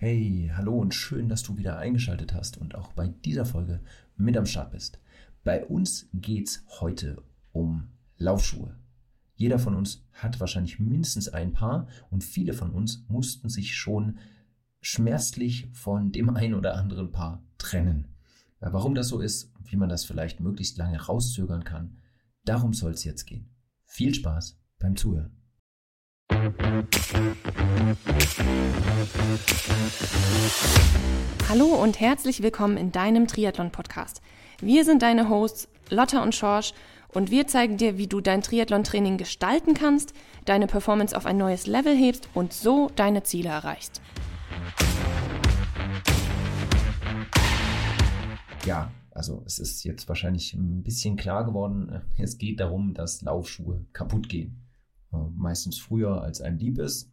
Hey, hallo und schön, dass du wieder eingeschaltet hast und auch bei dieser Folge mit am Start bist. Bei uns geht's heute um Laufschuhe. Jeder von uns hat wahrscheinlich mindestens ein Paar und viele von uns mussten sich schon schmerzlich von dem ein oder anderen Paar trennen. Warum das so ist, wie man das vielleicht möglichst lange rauszögern kann, darum soll es jetzt gehen. Viel Spaß beim Zuhören. Hallo und herzlich willkommen in deinem Triathlon-Podcast. Wir sind deine Hosts Lotta und Schorsch und wir zeigen dir, wie du dein Triathlon-Training gestalten kannst, deine Performance auf ein neues Level hebst und so deine Ziele erreichst. Ja, also es ist jetzt wahrscheinlich ein bisschen klar geworden, es geht darum, dass Laufschuhe kaputt gehen. Meistens früher, als einem lieb ist.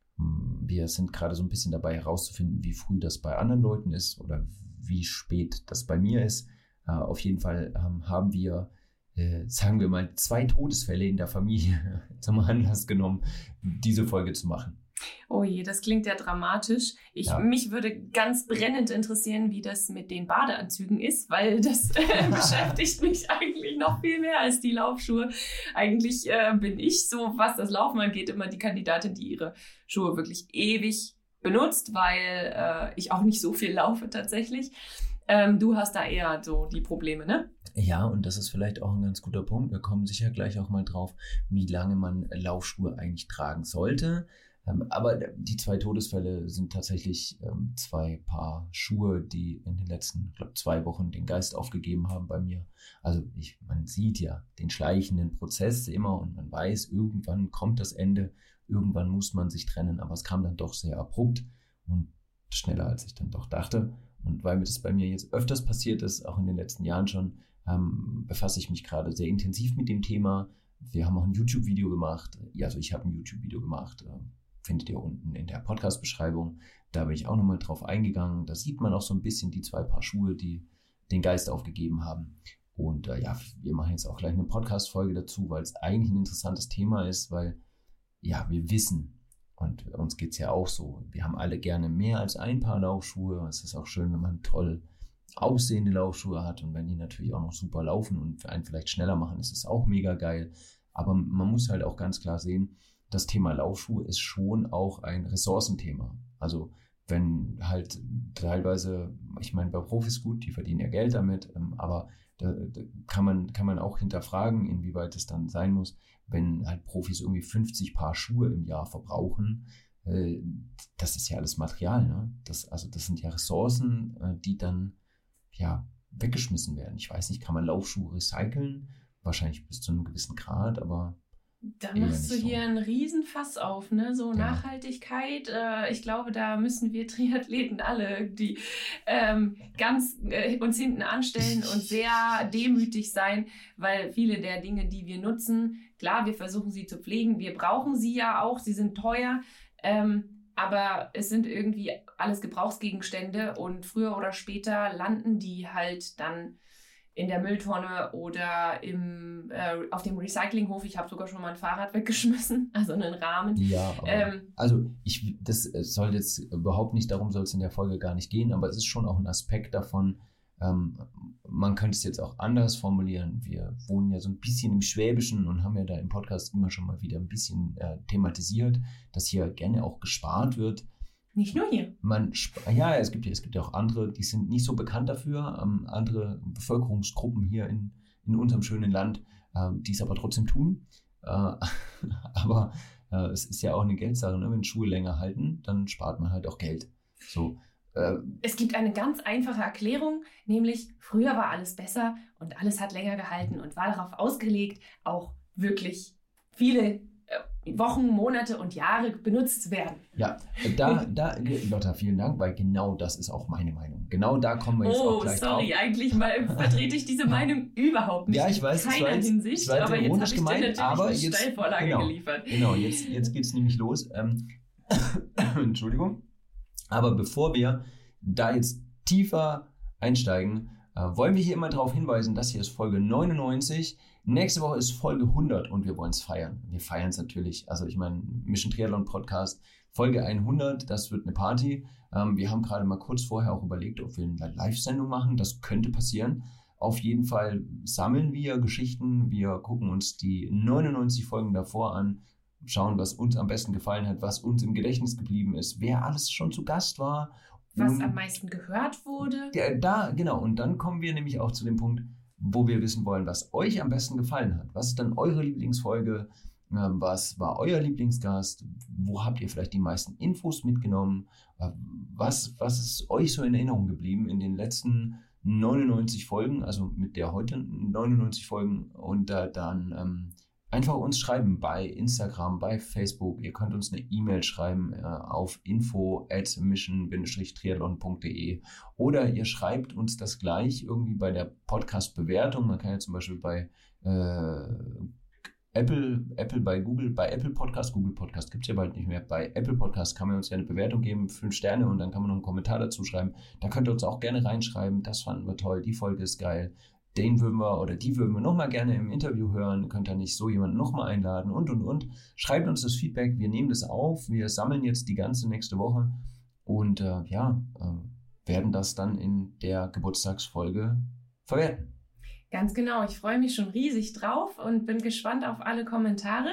Wir sind gerade so ein bisschen dabei herauszufinden, wie früh das bei anderen Leuten ist oder wie spät das bei mir ist. Auf jeden Fall haben wir, sagen wir mal, 2 Todesfälle in der Familie zum Anlass genommen, diese Folge zu machen. Oh je, das klingt ja dramatisch. Mich würde ganz brennend interessieren, wie das mit den Badeanzügen ist, weil das beschäftigt mich eigentlich noch viel mehr als die Laufschuhe. Eigentlich bin ich so, was das Laufen angeht, immer die Kandidatin, die ihre Schuhe wirklich ewig benutzt, weil ich auch nicht so viel laufe tatsächlich. Du hast da eher so die Probleme, ne? Ja, und das ist vielleicht auch ein ganz guter Punkt. Wir kommen sicher gleich auch mal drauf, wie lange man Laufschuhe eigentlich tragen sollte. Aber die 2 Todesfälle sind tatsächlich 2 Paar Schuhe, die in den letzten, 2 Wochen den Geist aufgegeben haben bei mir. Also man sieht ja den schleichenden Prozess immer und man weiß, irgendwann kommt das Ende, irgendwann muss man sich trennen, aber es kam dann doch sehr abrupt und schneller, als ich dann doch dachte. Und weil mir das bei mir jetzt öfters passiert ist, auch in den letzten Jahren schon, befasse ich mich gerade sehr intensiv mit dem Thema. Wir haben auch ein YouTube-Video gemacht, also ich habe ein YouTube-Video gemacht, findet ihr unten in der Podcast-Beschreibung. Da bin ich auch nochmal drauf eingegangen. Da sieht man auch so ein bisschen die 2 Paar Schuhe, die den Geist aufgegeben haben. Und wir machen jetzt auch gleich eine Podcast-Folge dazu, weil es eigentlich ein interessantes Thema ist, weil wir wissen, und uns geht es ja auch so, wir haben alle gerne mehr als ein Paar Laufschuhe. Es ist auch schön, wenn man toll aussehende Laufschuhe hat und wenn die natürlich auch noch super laufen und für einen vielleicht schneller machen, ist es auch mega geil. Aber man muss halt auch ganz klar sehen, das Thema Laufschuhe ist schon auch ein Ressourcenthema. Also wenn halt teilweise, ich meine, bei Profis gut, die verdienen ja Geld damit, aber da kann man auch hinterfragen, inwieweit es dann sein muss, wenn halt Profis irgendwie 50 Paar Schuhe im Jahr verbrauchen. Das ist ja alles Material, ne? Das sind ja Ressourcen, die dann weggeschmissen werden. Ich weiß nicht, kann man Laufschuhe recyceln? Wahrscheinlich bis zu einem gewissen Grad, aber da machst du hier einen Riesenfass auf, ne? So ja. Nachhaltigkeit. Ich glaube, da müssen wir Triathleten alle, die ganz uns hinten anstellen und sehr demütig sein, weil viele der Dinge, die wir nutzen, klar, wir versuchen sie zu pflegen, wir brauchen sie ja auch, sie sind teuer, aber es sind irgendwie alles Gebrauchsgegenstände und früher oder später landen die halt dann in der Mülltonne oder auf dem Recyclinghof. Ich habe sogar schon mal ein Fahrrad weggeschmissen, also einen Rahmen. Ja, aber das soll jetzt überhaupt nicht, darum soll es in der Folge gar nicht gehen, aber es ist schon auch ein Aspekt davon, man könnte es jetzt auch anders formulieren. Wir wohnen ja so ein bisschen im Schwäbischen und haben ja da im Podcast immer schon mal wieder ein bisschen thematisiert, dass hier gerne auch gespart wird. Nicht nur hier. Es gibt ja auch andere, die sind nicht so bekannt dafür, andere Bevölkerungsgruppen hier in unserem schönen Land, die es aber trotzdem tun. Aber es ist ja auch eine Geldsache, ne? Wenn Schuhe länger halten, dann spart man halt auch Geld. So. Es gibt eine ganz einfache Erklärung, nämlich früher war alles besser und alles hat länger gehalten und war darauf ausgelegt, auch wirklich viele Wochen, Monate und Jahre benutzt zu werden. Ja, Lotta, vielen Dank, weil genau das ist auch meine Meinung. Genau da kommen wir jetzt auch gleich drauf. Eigentlich mal vertrete ich diese Meinung überhaupt nicht. Ja, ich weiß, in keiner Hinsicht, aber jetzt habe ich gemeint, dir natürlich eine Steilvorlage geliefert. Genau, jetzt geht's nämlich los. Entschuldigung. Aber bevor wir da jetzt tiefer einsteigen, wollen wir hier immer darauf hinweisen, das hier ist Folge 99. Nächste Woche ist Folge 100 und wir wollen es feiern. Wir feiern es natürlich. Also ich meine, Mission Triathlon Podcast, Folge 100, das wird eine Party. Wir haben gerade mal kurz vorher auch überlegt, ob wir eine Live-Sendung machen. Das könnte passieren. Auf jeden Fall sammeln wir Geschichten. Wir gucken uns die 99 Folgen davor an, schauen, was uns am besten gefallen hat, was uns im Gedächtnis geblieben ist, wer alles schon zu Gast war. Was am meisten gehört wurde. Genau. Und dann kommen wir nämlich auch zu dem Punkt, wo wir wissen wollen, was euch am besten gefallen hat. Was ist dann eure Lieblingsfolge? Was war euer Lieblingsgast? Wo habt ihr vielleicht die meisten Infos mitgenommen? Was ist euch so in Erinnerung geblieben in den letzten 99 Folgen, also mit der heute 99 Folgen? Und dann einfach uns schreiben bei Instagram, bei Facebook. Ihr könnt uns eine E-Mail schreiben auf info@mission-triathlon.de oder ihr schreibt uns das gleich irgendwie bei der Podcast-Bewertung. Man kann ja zum Beispiel bei Apple bei Google Podcast gibt es ja bald nicht mehr. Bei Apple Podcast kann man uns ja eine Bewertung geben, 5 Sterne, und dann kann man noch einen Kommentar dazu schreiben. Da könnt ihr uns auch gerne reinschreiben, das fanden wir toll, die Folge ist geil. Die würden wir nochmal gerne im Interview hören, könnt ihr nicht so jemanden nochmal einladen und. Schreibt uns das Feedback, wir nehmen das auf, wir sammeln jetzt die ganze nächste Woche und werden das dann in der Geburtstagsfolge verwerten. Ganz genau, ich freue mich schon riesig drauf und bin gespannt auf alle Kommentare.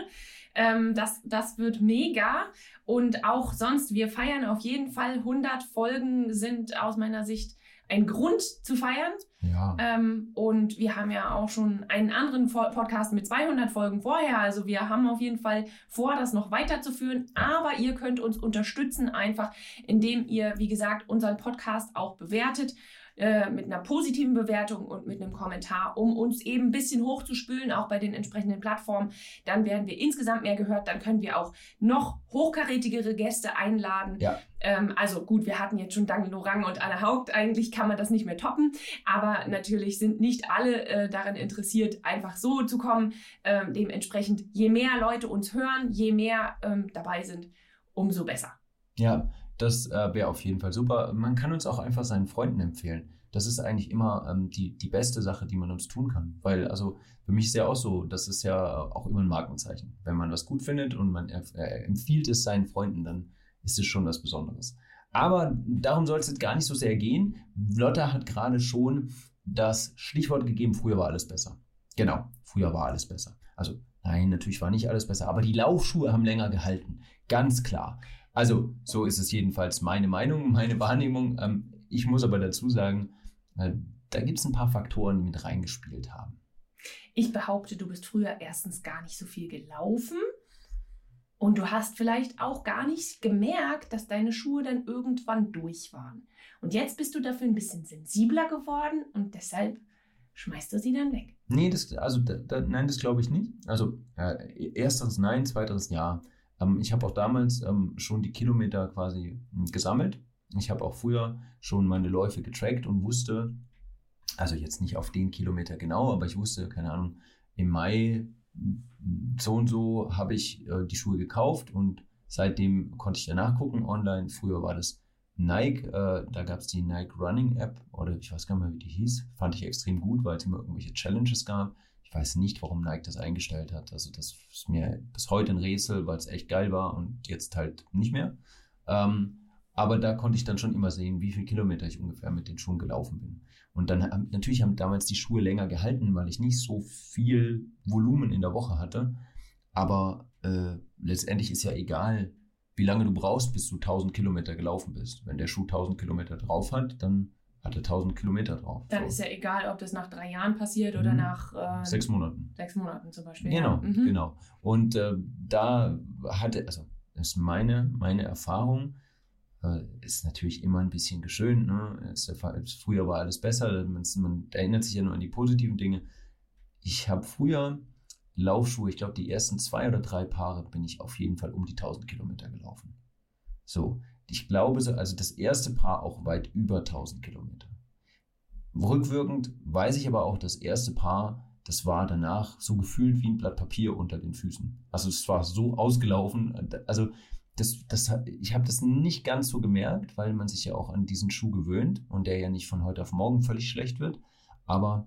Das wird mega, und auch sonst, wir feiern auf jeden Fall. 100 Folgen sind aus meiner Sicht ein Grund zu feiern. Ja. Und wir haben ja auch schon einen anderen Podcast mit 200 Folgen vorher. Also wir haben auf jeden Fall vor, das noch weiterzuführen. Aber ihr könnt uns unterstützen, einfach indem ihr, wie gesagt, unseren Podcast auch bewertet. Mit einer positiven Bewertung und mit einem Kommentar, um uns eben ein bisschen hochzuspülen, auch bei den entsprechenden Plattformen. Dann werden wir insgesamt mehr gehört, dann können wir auch noch hochkarätigere Gäste einladen. Ja. Also gut, wir hatten jetzt schon Daniel Orang und Anne Haupt, eigentlich kann man das nicht mehr toppen, aber natürlich sind nicht alle daran interessiert, einfach so zu kommen. Dementsprechend, je mehr Leute uns hören, je mehr dabei sind, umso besser. Ja, das wäre auf jeden Fall super. Man kann uns auch einfach seinen Freunden empfehlen. Das ist eigentlich immer die beste Sache, die man uns tun kann. Weil, also für mich ist ja auch so, das ist ja auch immer ein Markenzeichen. Wenn man was gut findet und man empfiehlt es seinen Freunden, dann ist es schon was Besonderes. Aber darum soll es jetzt gar nicht so sehr gehen. Lotta hat gerade schon das Stichwort gegeben, früher war alles besser. Genau, früher war alles besser. Also nein, natürlich war nicht alles besser, aber die Laufschuhe haben länger gehalten. Ganz klar. Also, so ist es jedenfalls meine Meinung, meine Wahrnehmung. Ich muss aber dazu sagen, da gibt es ein paar Faktoren, die mit reingespielt haben. Ich behaupte, du bist früher erstens gar nicht so viel gelaufen und du hast vielleicht auch gar nicht gemerkt, dass deine Schuhe dann irgendwann durch waren. Und jetzt bist du dafür ein bisschen sensibler geworden und deshalb schmeißt du sie dann weg. Nee, das glaube ich nicht. Also, erstens nein, zweitens ja. Ich habe auch damals schon die Kilometer quasi gesammelt. Ich habe auch früher schon meine Läufe getrackt und wusste, also jetzt nicht auf den Kilometer genau, aber ich wusste, keine Ahnung, im Mai so und so habe ich die Schuhe gekauft und seitdem konnte ich ja nachgucken online. Früher war das Nike, da gab es die Nike Running App oder ich weiß gar nicht mehr, wie die hieß. Fand ich extrem gut, weil es immer irgendwelche Challenges gab. Ich weiß nicht, warum Nike das eingestellt hat. Also das ist mir bis heute ein Rätsel, weil es echt geil war und jetzt halt nicht mehr. Aber da konnte ich dann schon immer sehen, wie viele Kilometer ich ungefähr mit den Schuhen gelaufen bin. Und dann natürlich haben damals die Schuhe länger gehalten, weil ich nicht so viel Volumen in der Woche hatte. Aber letztendlich ist ja egal, wie lange du brauchst, bis du 1000 Kilometer gelaufen bist. Wenn der Schuh 1000 Kilometer drauf hat, dann hat er 1000 Kilometer drauf. Dann ist ja egal, ob das nach 3 Jahren passiert oder nach 6 Monaten. 6 Monaten zum Beispiel. Genau, ja. Genau. Und da das ist meine Erfahrung, ist natürlich immer ein bisschen geschönt. Ne? Früher war alles besser, man erinnert sich ja nur an die positiven Dinge. Ich habe früher Laufschuhe, ich glaube die ersten 2 oder 3 Paare bin ich auf jeden Fall um die 1000 Kilometer gelaufen. So, ich glaube, also das erste Paar auch weit über 1000 Kilometer. Rückwirkend weiß ich aber auch, das erste Paar, das war danach so gefühlt wie ein Blatt Papier unter den Füßen. Also es war so ausgelaufen, also ich habe das nicht ganz so gemerkt, weil man sich ja auch an diesen Schuh gewöhnt und der ja nicht von heute auf morgen völlig schlecht wird. Aber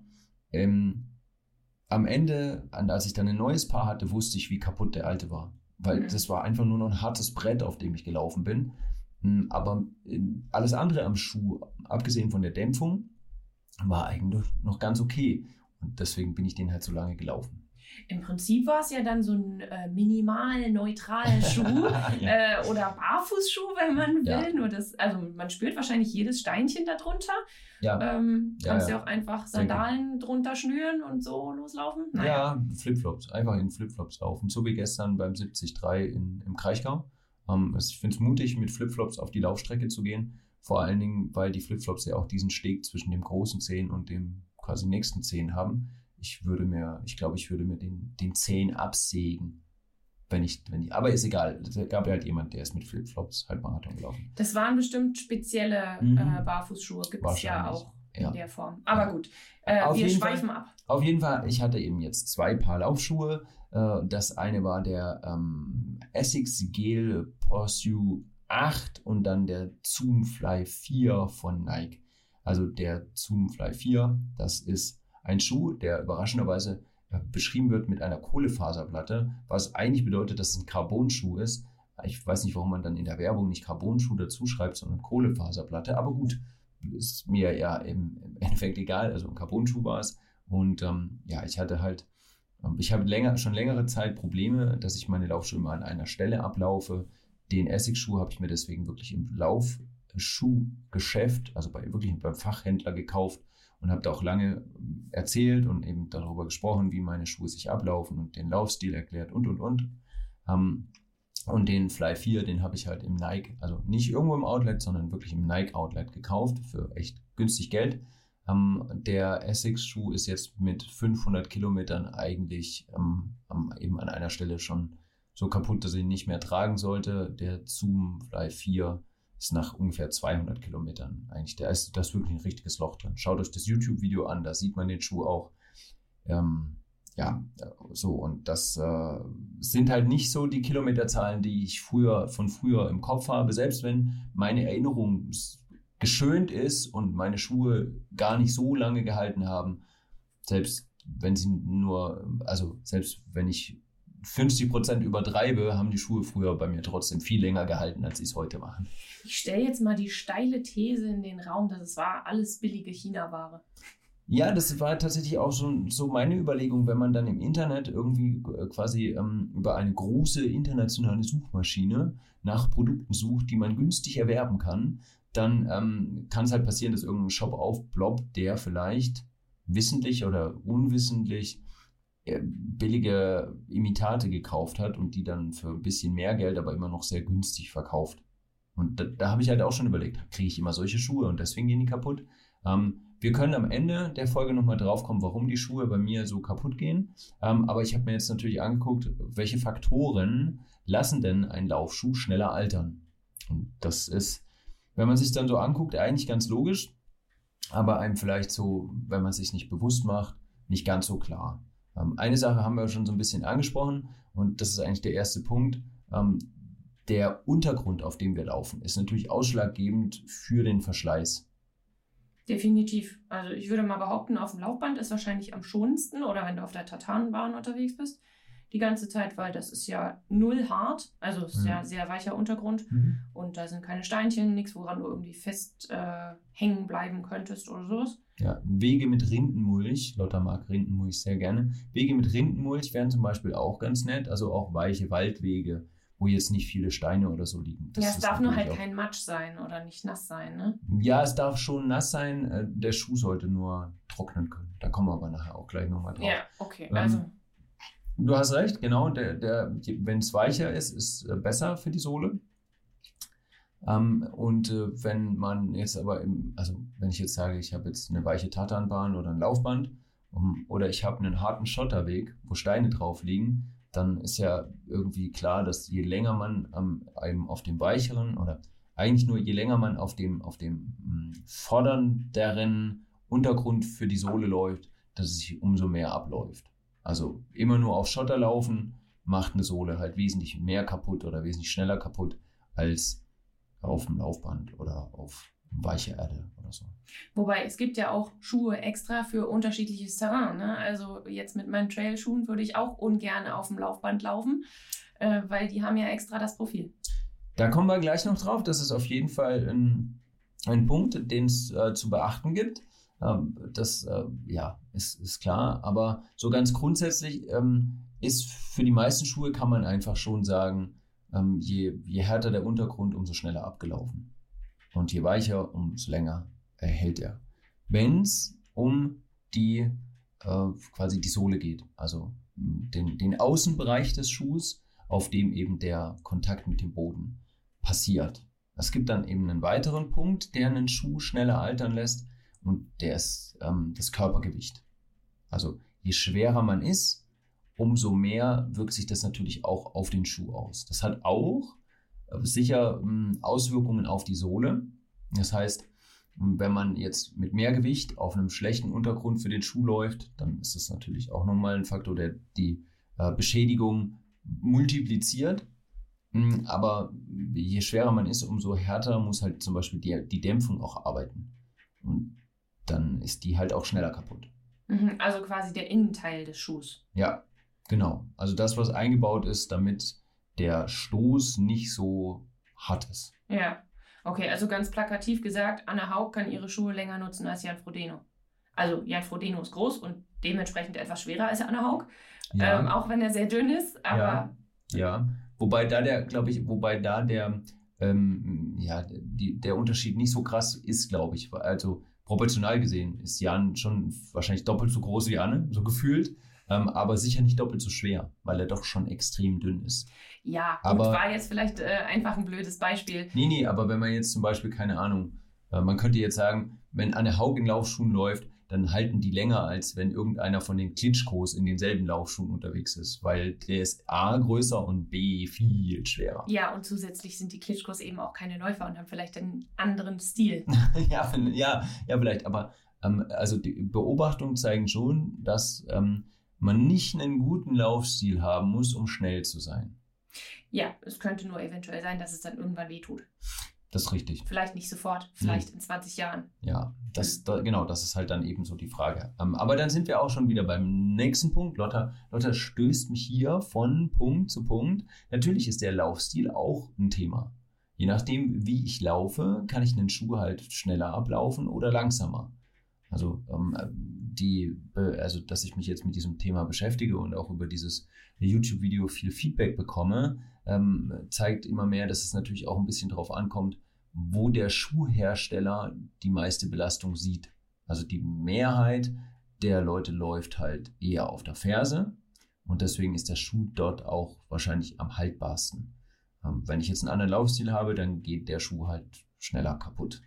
am Ende, als ich dann ein neues Paar hatte, wusste ich, wie kaputt der alte war. Weil das war einfach nur noch ein hartes Brett, auf dem ich gelaufen bin. Aber alles andere am Schuh, abgesehen von der Dämpfung, war eigentlich noch ganz okay. Und deswegen bin ich den halt so lange gelaufen. Im Prinzip war es ja dann so ein minimal neutraler Schuh oder Barfußschuh, wenn man will. Ja. Nur also man spürt wahrscheinlich jedes Steinchen darunter. Ja. Kannst ja auch einfach Sandalen drunter schnüren und so loslaufen. Naja. Ja, Flipflops. Einfach in Flipflops laufen. So wie gestern beim 73 im Kraichgau. Ich finde es mutig, mit Flipflops auf die Laufstrecke zu gehen. Vor allen Dingen, weil die Flipflops ja auch diesen Steg zwischen dem großen Zehen und dem quasi nächsten Zehen haben. Ich glaube, ich würde mir den Zehen absägen, aber ist egal. Es gab ja halt jemand, der ist mit Flipflops halt Marathon gelaufen. Das waren bestimmt spezielle Barfußschuhe, gibt es ja auch in der Form. Aber gut, wir schweifen ab. Auf jeden Fall, ich hatte eben jetzt 2 Paar Laufschuhe. Das eine war der Essex Gel Pursuit 8 und dann der Zoom Fly 4 von Nike. Also der Zoom Fly 4, das ist ein Schuh, der überraschenderweise beschrieben wird mit einer Kohlefaserplatte, was eigentlich bedeutet, dass es ein Carbon-Schuh ist. Ich weiß nicht, warum man dann in der Werbung nicht Carbon-Schuh dazu schreibt, sondern Kohlefaserplatte. Aber gut, ist mir ja im Endeffekt egal. Also ein Carbon-Schuh war es. Und ich habe schon längere Zeit Probleme, dass ich meine Laufschuhe immer an einer Stelle ablaufe. Den Essex-Schuh habe ich mir deswegen wirklich im Laufschuhgeschäft, also beim Fachhändler gekauft. Und habe da auch lange erzählt und eben darüber gesprochen, wie meine Schuhe sich ablaufen und den Laufstil erklärt und. Und den Fly 4, den habe ich halt im Nike, also nicht irgendwo im Outlet, sondern wirklich im Nike Outlet gekauft für echt günstig Geld. Der Essex-Schuh ist jetzt mit 500 Kilometern eigentlich eben an einer Stelle schon so kaputt, dass ich ihn nicht mehr tragen sollte. Der Zoom Fly 4 ist nach ungefähr 200 Kilometern eigentlich. Da ist wirklich ein richtiges Loch drin. Schaut euch das YouTube-Video an, da sieht man den Schuh auch. Und das sind halt nicht so die Kilometerzahlen, die ich von früher im Kopf habe. Selbst wenn meine Erinnerung geschönt ist und meine Schuhe gar nicht so lange gehalten haben, selbst wenn ich 50% übertreibe, haben die Schuhe früher bei mir trotzdem viel länger gehalten, als sie es heute machen. Ich stelle jetzt mal die steile These in den Raum, dass es war alles billige China-Ware. Ja, das war tatsächlich auch so meine Überlegung, wenn man dann im Internet irgendwie quasi über eine große internationale Suchmaschine nach Produkten sucht, die man günstig erwerben kann, dann kann es halt passieren, dass irgendein Shop aufploppt, der vielleicht wissentlich oder unwissentlich billige Imitate gekauft hat und die dann für ein bisschen mehr Geld, aber immer noch sehr günstig verkauft. Und da habe ich halt auch schon überlegt, kriege ich immer solche Schuhe und deswegen gehen die kaputt? Wir können am Ende der Folge nochmal drauf kommen, warum die Schuhe bei mir so kaputt gehen. Aber ich habe mir jetzt natürlich angeguckt, welche Faktoren lassen denn einen Laufschuh schneller altern. Und das ist, wenn man sich dann so anguckt, eigentlich ganz logisch, aber einem vielleicht so, wenn man es sich nicht bewusst macht, nicht ganz so klar. Eine Sache haben wir schon so ein bisschen angesprochen und das ist eigentlich der erste Punkt. Der Untergrund, auf dem wir laufen, ist natürlich ausschlaggebend für den Verschleiß. Definitiv. Also ich würde mal behaupten, auf dem Laufband ist wahrscheinlich am schonendsten oder wenn du auf der Tartanbahn unterwegs bist, die ganze Zeit, weil das ist ja null hart, also es ist ja sehr weicher Untergrund und da sind keine Steinchen, nichts, woran du irgendwie fest hängen bleiben könntest oder sowas. Ja, Wege mit Rindenmulch, Lotta mag Rindenmulch sehr gerne. Wege mit Rindenmulch wären zum Beispiel auch ganz nett, also auch weiche Waldwege, wo jetzt nicht viele Steine oder so liegen. Es darf nur halt kein Matsch sein oder nicht nass sein, ne? Ja, es darf schon nass sein, der Schuh sollte nur trocknen können. Da kommen wir aber nachher auch gleich nochmal drauf. Ja, okay, also... Du hast recht, genau, wenn es weicher ist, ist besser für die Sohle. Wenn man jetzt aber, wenn ich jetzt sage, ich habe jetzt eine weiche Tatanbahn oder ein Laufband oder ich habe einen harten Schotterweg, wo Steine drauf liegen, dann ist ja irgendwie klar, dass je länger man auf dem weicheren oder eigentlich nur je länger man auf dem fordernderen Untergrund für die Sohle läuft, dass es sich umso mehr abläuft. Also immer nur auf Schotter laufen macht eine Sohle halt wesentlich mehr kaputt oder wesentlich schneller kaputt als auf dem Laufband oder auf weiche Erde oder so. Wobei, es gibt ja auch Schuhe extra für unterschiedliches Terrain. Ne? Also jetzt mit meinen Trailschuhen würde ich auch ungern auf dem Laufband laufen, weil die haben ja extra das Profil. Da kommen wir gleich noch drauf. Das ist auf jeden Fall ein Punkt, den es zu beachten gibt. Das ist klar. Aber so ganz grundsätzlich ist für die meisten Schuhe, kann man einfach schon sagen, je härter der Untergrund, umso schneller abgelaufen. Und je weicher, umso länger hält er. Wenn es um die quasi die Sohle geht, also den Außenbereich des Schuhs, auf dem eben der Kontakt mit dem Boden passiert. Es gibt dann eben einen weiteren Punkt, der einen Schuh schneller altern lässt, und der ist das Körpergewicht. Also je schwerer man ist, umso mehr wirkt sich das natürlich auch auf den Schuh aus. Das hat auch sicher Auswirkungen auf die Sohle. Das heißt, wenn man jetzt mit mehr Gewicht auf einem schlechten Untergrund für den Schuh läuft, dann ist das natürlich auch nochmal ein Faktor, der die Beschädigung multipliziert. Aber je schwerer man ist, umso härter muss halt zum Beispiel die Dämpfung auch arbeiten. Und dann ist die halt auch schneller kaputt. Also quasi der Innenteil des Schuhs. Ja, genau. Also das, was eingebaut ist, damit der Stoß nicht so hart ist. Ja, okay, also ganz plakativ gesagt, Anne Haug kann ihre Schuhe länger nutzen als Jan Frodeno. Also Jan Frodeno ist groß und dementsprechend etwas schwerer als Anne Haug, Ja. auch wenn er sehr dünn ist, aber... Ja. Wobei da der Unterschied nicht so krass ist, glaube ich. Also proportional gesehen ist Jan schon wahrscheinlich doppelt so groß wie Anne, so gefühlt, aber sicher nicht doppelt so schwer, weil er doch schon extrem dünn ist. Ja, gut, war jetzt vielleicht einfach ein blödes Beispiel. Nee, aber wenn man jetzt zum Beispiel, keine Ahnung, man könnte jetzt sagen, wenn Anne Haug in Laufschuhen läuft, dann halten die länger, als wenn irgendeiner von den Klitschkos in denselben Laufschuhen unterwegs ist, weil der ist A größer und B viel schwerer. Ja, und zusätzlich sind die Klitschkos eben auch keine Läufer und haben vielleicht einen anderen Stil. ja, vielleicht, aber also die Beobachtungen zeigen schon, dass man nicht einen guten Laufstil haben muss, um schnell zu sein. Ja, es könnte nur eventuell sein, dass es dann irgendwann wehtut. Das ist richtig. Vielleicht nicht sofort, vielleicht in 20 Jahren. Ja, das ist halt dann eben so die Frage. Aber dann sind wir auch schon wieder beim nächsten Punkt. Lotta stößt mich hier von Punkt zu Punkt. Natürlich ist der Laufstil auch ein Thema. Je nachdem, wie ich laufe, kann ich einen Schuh halt schneller ablaufen oder langsamer. Also, dass ich mich jetzt mit diesem Thema beschäftige und auch über dieses YouTube-Video viel Feedback bekomme, zeigt immer mehr, dass es natürlich auch ein bisschen darauf ankommt, wo der Schuhhersteller die meiste Belastung sieht. Also die Mehrheit der Leute läuft halt eher auf der Ferse und deswegen ist der Schuh dort auch wahrscheinlich am haltbarsten. Wenn ich jetzt einen anderen Laufstil habe, dann geht der Schuh halt schneller kaputt.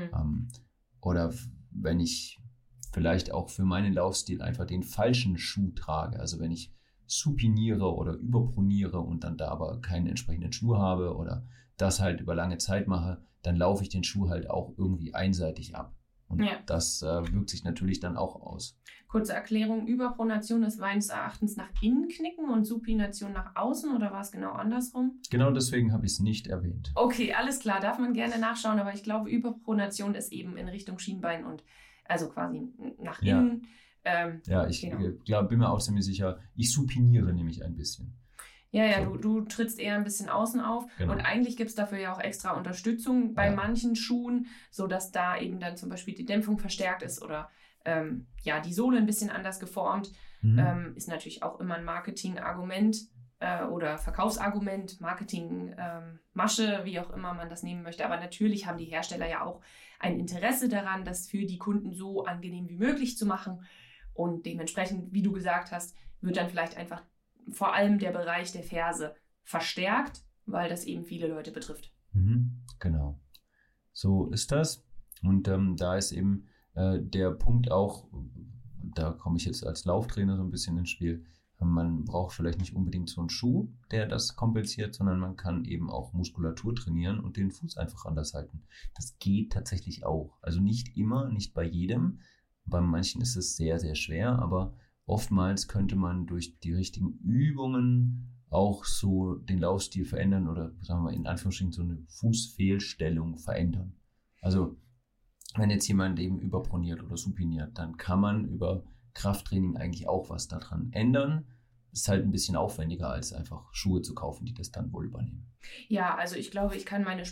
Oder wenn ich vielleicht auch für meinen Laufstil einfach den falschen Schuh trage, also wenn ich supiniere oder überproniere und dann da aber keinen entsprechenden Schuh habe oder das halt über lange Zeit mache, dann laufe ich den Schuh halt auch irgendwie einseitig ab. Und das wirkt sich natürlich dann auch aus. Kurze Erklärung, Überpronation ist meines Erachtens nach innen knicken und Supination nach außen, oder war es genau andersrum? Genau deswegen habe ich es nicht erwähnt. Okay, alles klar, darf man gerne nachschauen, aber ich glaube, Überpronation ist eben in Richtung Schienbein und also quasi nach innen. Ich bin mir auch ziemlich sicher, ich supiniere nämlich ein bisschen. Ja, so. Du trittst eher ein bisschen außen auf. Genau. Und eigentlich gibt es dafür ja auch extra Unterstützung bei manchen Schuhen, sodass da eben dann zum Beispiel die Dämpfung verstärkt ist oder die Sohle ein bisschen anders geformt. Ist natürlich auch immer ein Marketingargument oder Verkaufsargument, Marketingmasche, wie auch immer man das nehmen möchte. Aber natürlich haben die Hersteller ja auch ein Interesse daran, das für die Kunden so angenehm wie möglich zu machen. Und dementsprechend, wie du gesagt hast, wird dann vielleicht einfach vor allem der Bereich der Ferse verstärkt, weil das eben viele Leute betrifft. Genau. So ist das. Und da ist eben der Punkt auch, da komme ich jetzt als Lauftrainer so ein bisschen ins Spiel, man braucht vielleicht nicht unbedingt so einen Schuh, der das kompensiert, sondern man kann eben auch Muskulatur trainieren und den Fuß einfach anders halten. Das geht tatsächlich auch. Also nicht immer, nicht bei jedem. Bei manchen ist es sehr, sehr schwer, aber oftmals könnte man durch die richtigen Übungen auch so den Laufstil verändern oder sagen wir in Anführungsstrichen so eine Fußfehlstellung verändern. Also wenn jetzt jemand eben überproniert oder supiniert, dann kann man über Krafttraining eigentlich auch was daran ändern. Ist halt ein bisschen aufwendiger, als einfach Schuhe zu kaufen, die das dann wohl übernehmen. Ja, also ich glaube, ich kann meine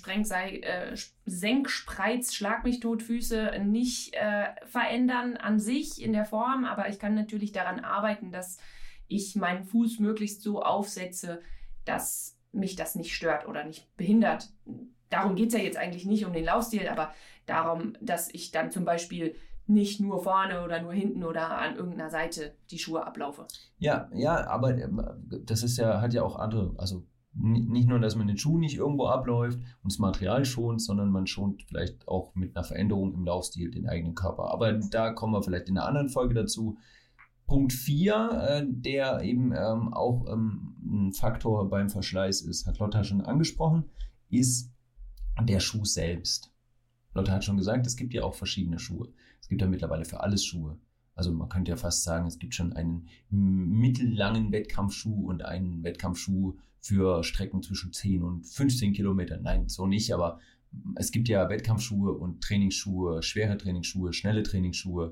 Senkspreiz, Schlag mich tot Füße nicht verändern an sich in der Form, aber ich kann natürlich daran arbeiten, dass ich meinen Fuß möglichst so aufsetze, dass mich das nicht stört oder nicht behindert. Darum geht es ja jetzt eigentlich nicht um den Laufstil, aber darum, dass ich dann zum Beispiel nicht nur vorne oder nur hinten oder an irgendeiner Seite die Schuhe ablaufe. Ja, aber das ist ja, hat ja auch andere, also nicht nur, dass man den Schuh nicht irgendwo abläuft und das Material schont, sondern man schont vielleicht auch mit einer Veränderung im Laufstil den eigenen Körper. Aber da kommen wir vielleicht in einer anderen Folge dazu. Punkt 4, der eben auch ein Faktor beim Verschleiß ist, hat Lotta schon angesprochen, ist der Schuh selbst. Lotta hat schon gesagt, es gibt ja auch verschiedene Schuhe. Es gibt ja mittlerweile für alles Schuhe. Also man könnte ja fast sagen, es gibt schon einen mittellangen Wettkampfschuh und einen Wettkampfschuh für Strecken zwischen 10 und 15 Kilometern. Nein, so nicht, aber es gibt ja Wettkampfschuhe und Trainingsschuhe, schwere Trainingsschuhe, schnelle Trainingsschuhe,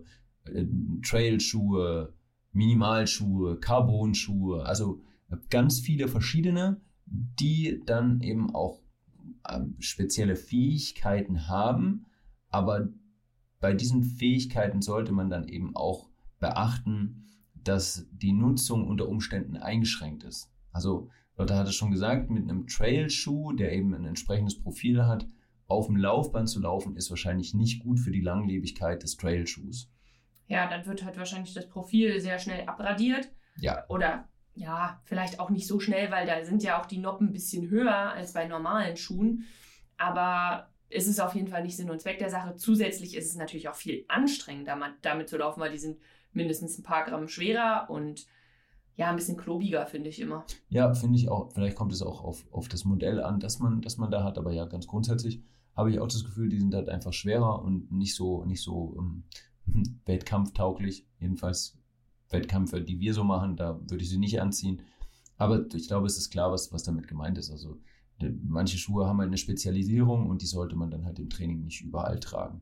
Trailschuhe, Minimalschuhe, Carbonschuhe, also ganz viele verschiedene, die dann eben auch spezielle Fähigkeiten haben, aber bei diesen Fähigkeiten sollte man dann eben auch beachten, dass die Nutzung unter Umständen eingeschränkt ist. Also Lotta hat es schon gesagt, mit einem Trailschuh, der eben ein entsprechendes Profil hat, auf dem Laufband zu laufen, ist wahrscheinlich nicht gut für die Langlebigkeit des Trailschuhs. Ja, dann wird halt wahrscheinlich das Profil sehr schnell abradiert. Ja. Oder ja, vielleicht auch nicht so schnell, weil da sind ja auch die Noppen ein bisschen höher als bei normalen Schuhen. Aber es ist auf jeden Fall nicht Sinn und Zweck der Sache. Zusätzlich ist es natürlich auch viel anstrengender, damit zu laufen, weil die sind mindestens ein paar Gramm schwerer und ja, ein bisschen klobiger, finde ich immer. Ja, finde ich auch. Vielleicht kommt es auch auf das Modell an, das man da hat. Aber ja, ganz grundsätzlich habe ich auch das Gefühl, die sind halt einfach schwerer und nicht so wettkampftauglich. Jedenfalls Wettkämpfe, die wir so machen, da würde ich sie nicht anziehen. Aber ich glaube, es ist klar, was damit gemeint ist. Also manche Schuhe haben halt eine Spezialisierung und die sollte man dann halt im Training nicht überall tragen.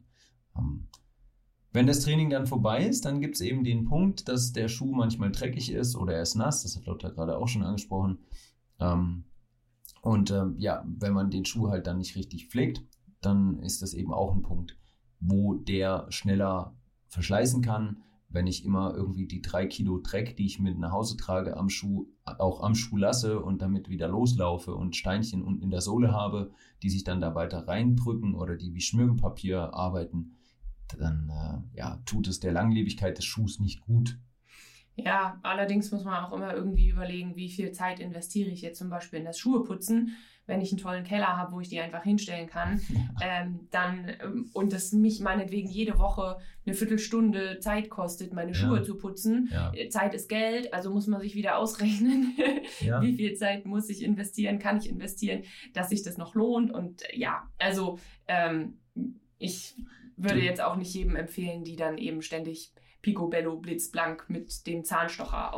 Wenn das Training dann vorbei ist, dann gibt es eben den Punkt, dass der Schuh manchmal dreckig ist oder er ist nass. Das hat Lotta gerade auch schon angesprochen. Wenn man den Schuh halt dann nicht richtig pflegt, dann ist das eben auch ein Punkt, wo der schneller verschleißen kann. Wenn ich immer irgendwie die 3 Kilo Dreck, die ich mit nach Hause trage, auch am Schuh lasse und damit wieder loslaufe und Steinchen unten in der Sohle habe, die sich dann da weiter reindrücken oder die wie Schmirgelpapier arbeiten, dann tut es der Langlebigkeit des Schuhs nicht gut. Ja, allerdings muss man auch immer irgendwie überlegen, wie viel Zeit investiere ich jetzt zum Beispiel in das Schuheputzen. Wenn ich einen tollen Keller habe, wo ich die einfach hinstellen kann, und das mich meinetwegen jede Woche eine Viertelstunde Zeit kostet, meine Schuhe zu putzen. Ja. Zeit ist Geld, also muss man sich wieder ausrechnen, wie viel Zeit muss ich investieren, kann ich investieren, dass sich das noch lohnt. Und ja, also ich würde jetzt auch nicht jedem empfehlen, die dann eben ständig picobello blitzblank mit dem Zahnstocher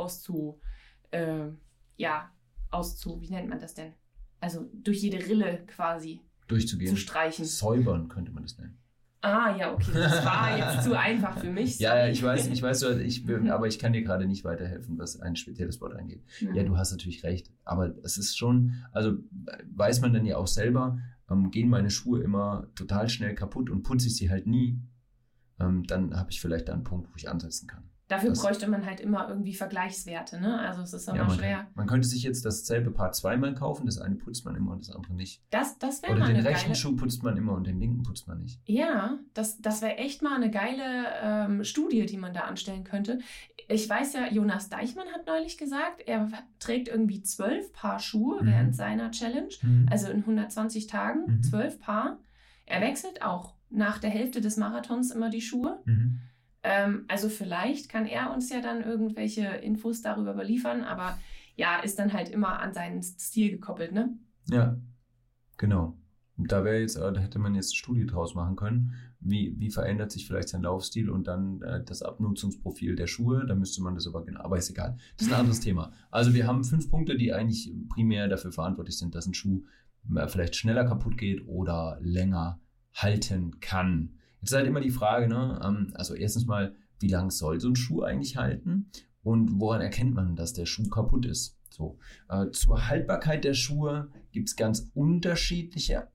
wie nennt man das denn? Also durch jede Rille quasi durchzugehen, zu streichen. Säubern könnte man das nennen. Ah, ja, okay, das war jetzt zu einfach für mich. Ja, ich weiß, aber ich kann dir gerade nicht weiterhelfen, was ein spezielles Wort angeht. Ja, du hast natürlich recht, aber es ist schon, also weiß man dann ja auch selber, gehen meine Schuhe immer total schnell kaputt und putze ich sie halt nie, dann habe ich vielleicht da einen Punkt, wo ich ansetzen kann. Dafür bräuchte man halt immer irgendwie Vergleichswerte, ne? Also es ist immer schwer. Man könnte sich jetzt dasselbe Paar zweimal kaufen, das eine putzt man immer und das andere nicht. Das wäre mal eine geile... Oder den rechten Schuh putzt man immer und den linken putzt man nicht. Ja, das wäre echt mal eine geile Studie, die man da anstellen könnte. Ich weiß ja, Jonas Deichmann hat neulich gesagt, er trägt irgendwie 12 Paar Schuhe während seiner Challenge, also in 120 Tagen, 12 Paar. Er wechselt auch nach der Hälfte des Marathons immer die Schuhe. Also vielleicht kann er uns ja dann irgendwelche Infos darüber überliefern, aber ja, ist dann halt immer an seinen Stil gekoppelt, ne? Ja, genau. Und da hätte man jetzt eine Studie draus machen können, wie verändert sich vielleicht sein Laufstil und dann das Abnutzungsprofil der Schuhe, da müsste man das aber ist egal. Das ist ein anderes Thema. Also wir haben 5 Punkte, die eigentlich primär dafür verantwortlich sind, dass ein Schuh vielleicht schneller kaputt geht oder länger halten kann. Jetzt ist halt immer die Frage, ne? Also erstens mal, wie lang soll so ein Schuh eigentlich halten und woran erkennt man, dass der Schuh kaputt ist? So, zur Haltbarkeit der Schuhe gibt es ganz unterschiedliche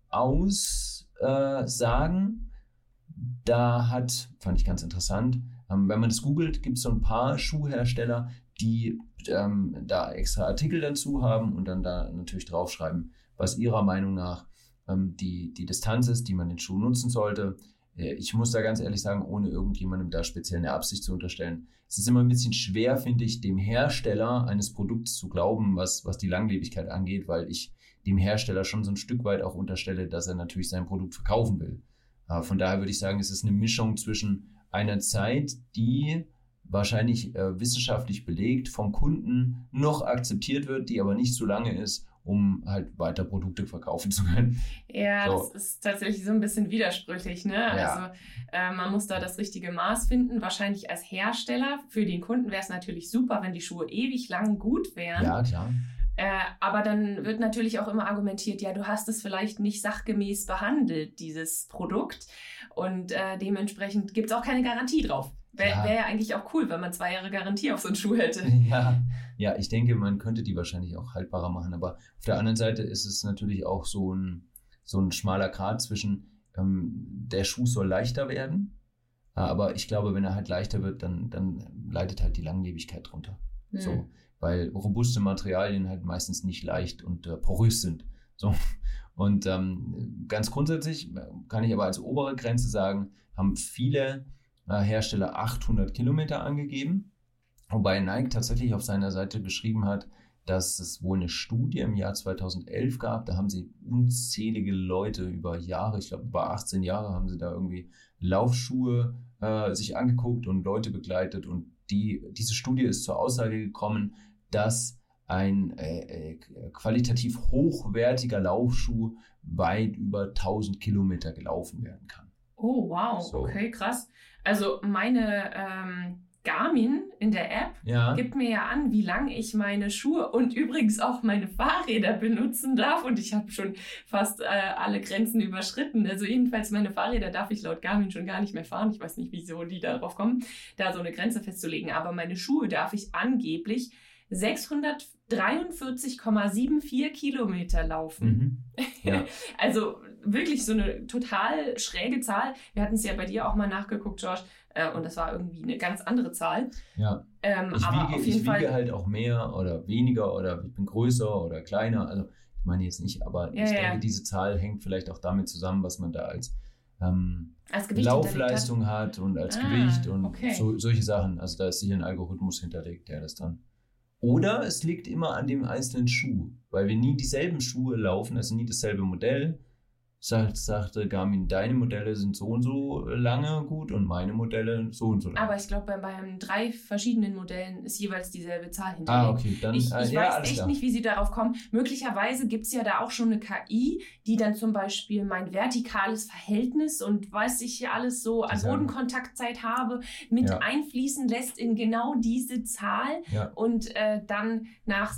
Aussagen. Fand ich ganz interessant, wenn man das googelt, gibt es so ein paar Schuhhersteller, die da extra Artikel dazu haben und dann da natürlich draufschreiben, was ihrer Meinung nach die Distanz ist, die man den Schuh nutzen sollte. Ich muss da ganz ehrlich sagen, ohne irgendjemandem da speziell eine Absicht zu unterstellen, es ist immer ein bisschen schwer, finde ich, dem Hersteller eines Produkts zu glauben, was die Langlebigkeit angeht, weil ich dem Hersteller schon so ein Stück weit auch unterstelle, dass er natürlich sein Produkt verkaufen will. Von daher würde ich sagen, es ist eine Mischung zwischen einer Zeit, die wahrscheinlich wissenschaftlich belegt vom Kunden noch akzeptiert wird, die aber nicht so lange ist, um halt weiter Produkte verkaufen zu können. Ja, so. Das ist tatsächlich so ein bisschen widersprüchlich, ne? Ja. Also man muss da das richtige Maß finden. Wahrscheinlich als Hersteller, für den Kunden wäre es natürlich super, wenn die Schuhe ewig lang gut wären. Ja, klar. Aber dann wird natürlich auch immer argumentiert, ja, du hast es vielleicht nicht sachgemäß behandelt, dieses Produkt. Und dementsprechend gibt es auch keine Garantie drauf. Wäre ja eigentlich auch cool, wenn man 2 Jahre Garantie auf so einen Schuh hätte. Ja, ich denke, man könnte die wahrscheinlich auch haltbarer machen. Aber auf der anderen Seite ist es natürlich auch so ein schmaler Grat zwischen, der Schuh soll leichter werden. Aber ich glaube, wenn er halt leichter wird, dann leidet halt die Langlebigkeit drunter. So, weil robuste Materialien halt meistens nicht leicht und porös sind. So. Und ganz grundsätzlich kann ich aber als obere Grenze sagen, haben viele Hersteller 800 Kilometer angegeben, wobei Nike tatsächlich auf seiner Seite geschrieben hat, dass es wohl eine Studie im Jahr 2011 gab, da haben sie unzählige Leute über Jahre, ich glaube über 18 Jahre haben sie da irgendwie Laufschuhe sich angeguckt und Leute begleitet und diese Studie ist zur Aussage gekommen, dass ein qualitativ hochwertiger Laufschuh weit über 1000 Kilometer gelaufen werden kann. Oh, wow, so. Okay, krass. Also meine Garmin in der App gibt mir ja an, wie lange ich meine Schuhe und übrigens auch meine Fahrräder benutzen darf. Und ich habe schon fast alle Grenzen überschritten. Also jedenfalls meine Fahrräder darf ich laut Garmin schon gar nicht mehr fahren. Ich weiß nicht, wieso die darauf kommen, da so eine Grenze festzulegen. Aber meine Schuhe darf ich angeblich 643,74 Kilometer laufen. Ja. Also wirklich so eine total schräge Zahl. Wir hatten es ja bei dir auch mal nachgeguckt, Josh, und das war irgendwie eine ganz andere Zahl. Ja. Ich wiege halt auch mehr oder weniger oder ich bin größer oder kleiner. Also ich meine jetzt nicht, aber ich denke, diese Zahl hängt vielleicht auch damit zusammen, was man da als Laufleistung hat und als Gewicht und solche Sachen. Also da ist sicher ein Algorithmus hinterlegt, der das dann. Oder es liegt immer an dem einzelnen Schuh, weil wir nie dieselben Schuhe laufen, also nie dasselbe Modell. Sagte Garmin, deine Modelle sind so und so lange gut und meine Modelle so und so lange. Aber ich glaube, bei 3 verschiedenen Modellen ist jeweils dieselbe Zahl hinterlegt. Okay. Dann, ich weiß echt nicht, wie sie darauf kommen. Möglicherweise gibt es ja da auch schon eine KI, die dann zum Beispiel mein vertikales Verhältnis und was ich hier alles so an Bodenkontaktzeit habe, mit einfließen lässt in genau diese Zahl. Ja. Und dann nach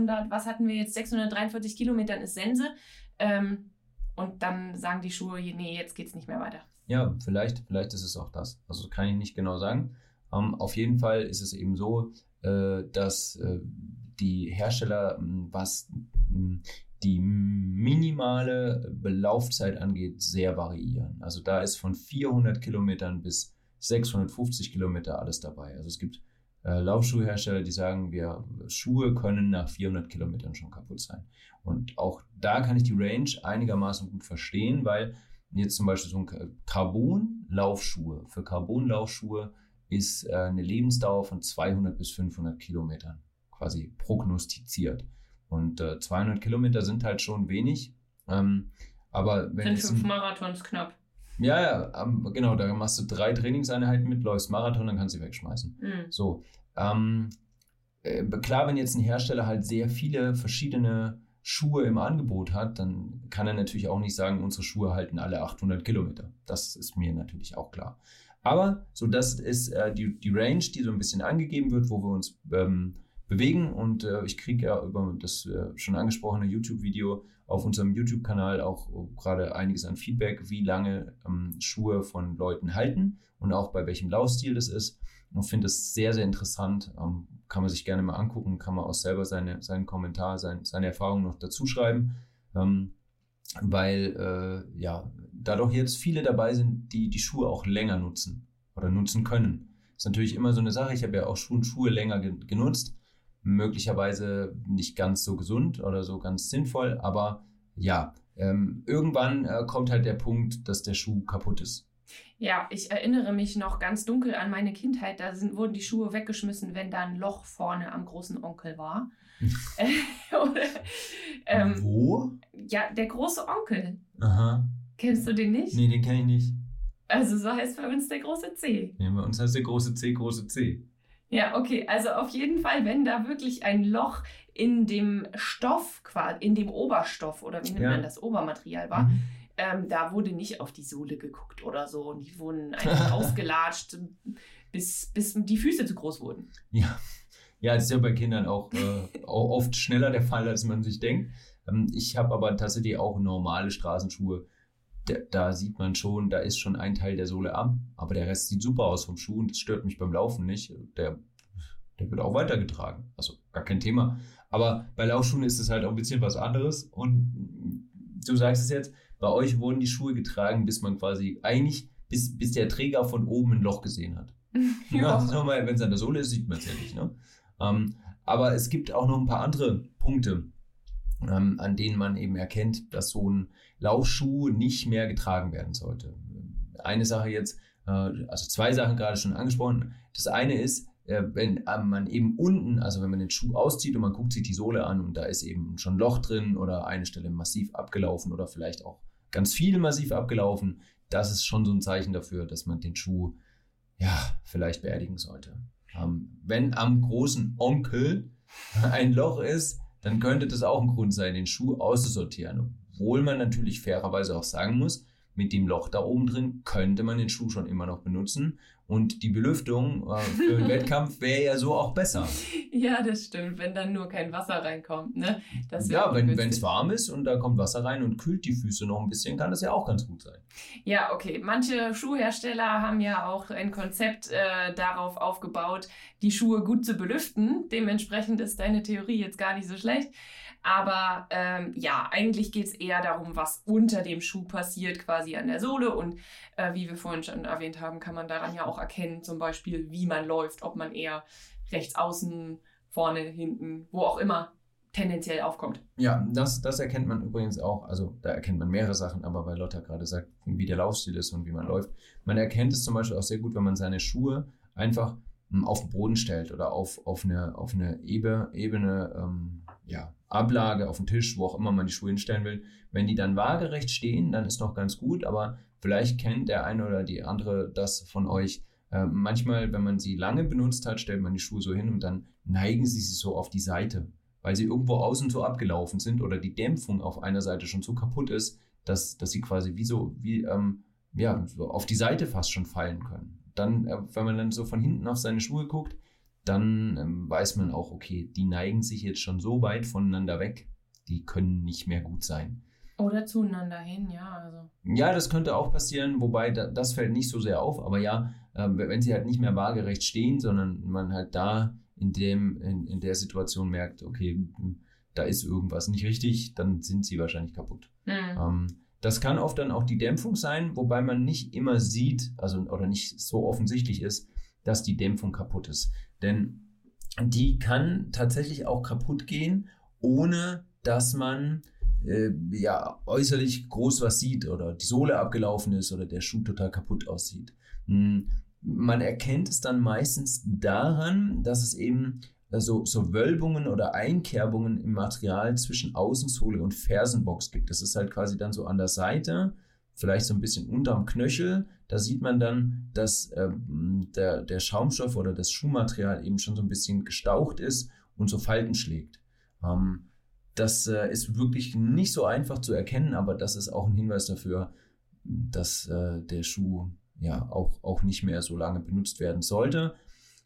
643 Kilometern ist Sense. Und dann sagen die Schuhe, nee, jetzt geht's nicht mehr weiter. Ja, vielleicht ist es auch das. Also kann ich nicht genau sagen. Auf jeden Fall ist es eben so, dass die Hersteller, was die minimale Laufzeit angeht, sehr variieren. Also da ist von 400 Kilometern bis 650 Kilometer alles dabei. Also es gibt Laufschuhhersteller, die sagen, Schuhe können nach 400 Kilometern schon kaputt sein. Und auch da kann ich die Range einigermaßen gut verstehen, weil jetzt zum Beispiel so ein Carbon-Laufschuhe, für Carbon-Laufschuhe ist eine Lebensdauer von 200 bis 500 Kilometern quasi prognostiziert. Und 200 Kilometer sind halt schon wenig. Aber wenn sind 5 Marathons knapp. Ja, genau, da machst du 3 Trainingseinheiten mit, läufst Marathon, dann kannst du sie wegschmeißen. So, klar, wenn jetzt ein Hersteller halt sehr viele verschiedene Schuhe im Angebot hat, dann kann er natürlich auch nicht sagen, unsere Schuhe halten alle 800 Kilometer. Das ist mir natürlich auch klar. Aber so, das ist die Range, die so ein bisschen angegeben wird, wo wir uns bewegen. Und ich kriege ja über das schon angesprochene YouTube-Video auf unserem YouTube-Kanal auch gerade einiges an Feedback, wie lange Schuhe von Leuten halten und auch bei welchem Laufstil das ist. Und finde es sehr, sehr interessant. Kann man sich gerne mal angucken, kann man auch selber seinen Kommentar, seine Erfahrungen noch dazu schreiben. Weil da doch jetzt viele dabei sind, die Schuhe auch länger nutzen oder nutzen können. Ist natürlich immer so eine Sache. Ich habe ja auch schon Schuhe länger genutzt. Möglicherweise nicht ganz so gesund oder so ganz sinnvoll, aber ja, irgendwann kommt halt der Punkt, dass der Schuh kaputt ist. Ja, ich erinnere mich noch ganz dunkel an meine Kindheit. Da wurden die Schuhe weggeschmissen, wenn da ein Loch vorne am großen Onkel war. Wo? Ja, der große Onkel. Aha. Kennst du den nicht? Nee, den kenne ich nicht. Also so heißt bei uns der große C. Ja, bei uns heißt der große C. Ja, okay. Also auf jeden Fall, wenn da wirklich ein Loch in dem Stoff, in dem Oberstoff oder wie nennt man das, Obermaterial war, da wurde nicht auf die Sohle geguckt oder so. Und die wurden einfach ausgelatscht, bis die Füße zu groß wurden. Ja. Ja, das ist ja bei Kindern auch oft schneller der Fall, als man sich denkt. Ich habe aber tatsächlich auch normale Straßenschuhe. Da sieht man schon, da ist schon ein Teil der Sohle ab, aber der Rest sieht super aus vom Schuh und das stört mich beim Laufen nicht. Der wird auch weitergetragen, also gar kein Thema. Aber bei Laufschuhen ist es halt auch ein bisschen was anderes und du sagst es jetzt, bei euch wurden die Schuhe getragen, bis man quasi eigentlich, bis der Träger von oben ein Loch gesehen hat. Ja, wenn es an der Sohle ist, sieht man es ja nicht, ne? Aber es gibt auch noch ein paar andere Punkte, an denen man eben erkennt, dass so ein Laufschuh nicht mehr getragen werden sollte. Eine Sache jetzt, also zwei Sachen gerade schon angesprochen. Das eine ist, wenn man eben unten, also wenn man den Schuh auszieht und man guckt sich die Sohle an und da ist eben schon ein Loch drin oder eine Stelle massiv abgelaufen oder vielleicht auch ganz viel massiv abgelaufen, das ist schon so ein Zeichen dafür, dass man den Schuh vielleicht beerdigen sollte. Wenn am großen Onkel ein Loch ist, dann könnte das auch ein Grund sein, den Schuh auszusortieren. Obwohl man natürlich fairerweise auch sagen muss, mit dem Loch da oben drin könnte man den Schuh schon immer noch benutzen. Und die Belüftung für den Wettkampf wäre ja so auch besser. Ja, das stimmt, wenn dann nur kein Wasser reinkommt. Ne? Das ja, wenn es warm ist und da kommt Wasser rein und kühlt die Füße noch ein bisschen, kann das ja auch ganz gut sein. Ja, okay. Manche Schuhhersteller haben ja auch ein Konzept darauf aufgebaut, die Schuhe gut zu belüften. Dementsprechend ist deine Theorie jetzt gar nicht so schlecht. Aber eigentlich geht es eher darum, was unter dem Schuh passiert, quasi an der Sohle. Und wie wir vorhin schon erwähnt haben, kann man daran ja auch erkennen, zum Beispiel, wie man läuft, ob man eher rechts außen, vorne, hinten, wo auch immer tendenziell aufkommt. Ja, das erkennt man übrigens auch. Also da erkennt man mehrere Sachen, aber weil Lotta gerade sagt, wie der Laufstil ist und wie man läuft. Man erkennt es zum Beispiel auch sehr gut, wenn man seine Schuhe einfach auf den Boden stellt oder auf eine Ebene, Ablage auf dem Tisch, wo auch immer man die Schuhe hinstellen will. Wenn die dann waagerecht stehen, dann ist noch ganz gut, aber vielleicht kennt der eine oder die andere das von euch. Manchmal, wenn man sie lange benutzt hat, stellt man die Schuhe so hin und dann neigen sie so auf die Seite, weil sie irgendwo außen so abgelaufen sind oder die Dämpfung auf einer Seite schon so kaputt ist, dass sie quasi so auf die Seite fast schon fallen können. Dann, wenn man dann so von hinten auf seine Schuhe guckt, dann weiß man auch, okay, die neigen sich jetzt schon so weit voneinander weg, die können nicht mehr gut sein. Oder zueinander hin, ja. Also. Ja, das könnte auch passieren, wobei das fällt nicht so sehr auf, aber ja, wenn sie halt nicht mehr waagerecht stehen, sondern man halt da in der Situation merkt, okay, da ist irgendwas nicht richtig, dann sind sie wahrscheinlich kaputt. Mhm. Das kann oft dann auch die Dämpfung sein, wobei man nicht immer sieht, oder nicht so offensichtlich ist, dass die Dämpfung kaputt ist. Denn die kann tatsächlich auch kaputt gehen, ohne dass man äußerlich groß was sieht oder die Sohle abgelaufen ist oder der Schuh total kaputt aussieht. Man erkennt es dann meistens daran, dass es eben so Wölbungen oder Einkerbungen im Material zwischen Außensohle und Fersenbox gibt. Das ist halt quasi dann so an der Seite, vielleicht so ein bisschen unterm Knöchel. Da sieht man dann, dass der Schaumstoff oder das Schuhmaterial eben schon so ein bisschen gestaucht ist und so Falten schlägt. Das ist wirklich nicht so einfach zu erkennen, aber das ist auch ein Hinweis dafür, dass der Schuh ja auch nicht mehr so lange benutzt werden sollte.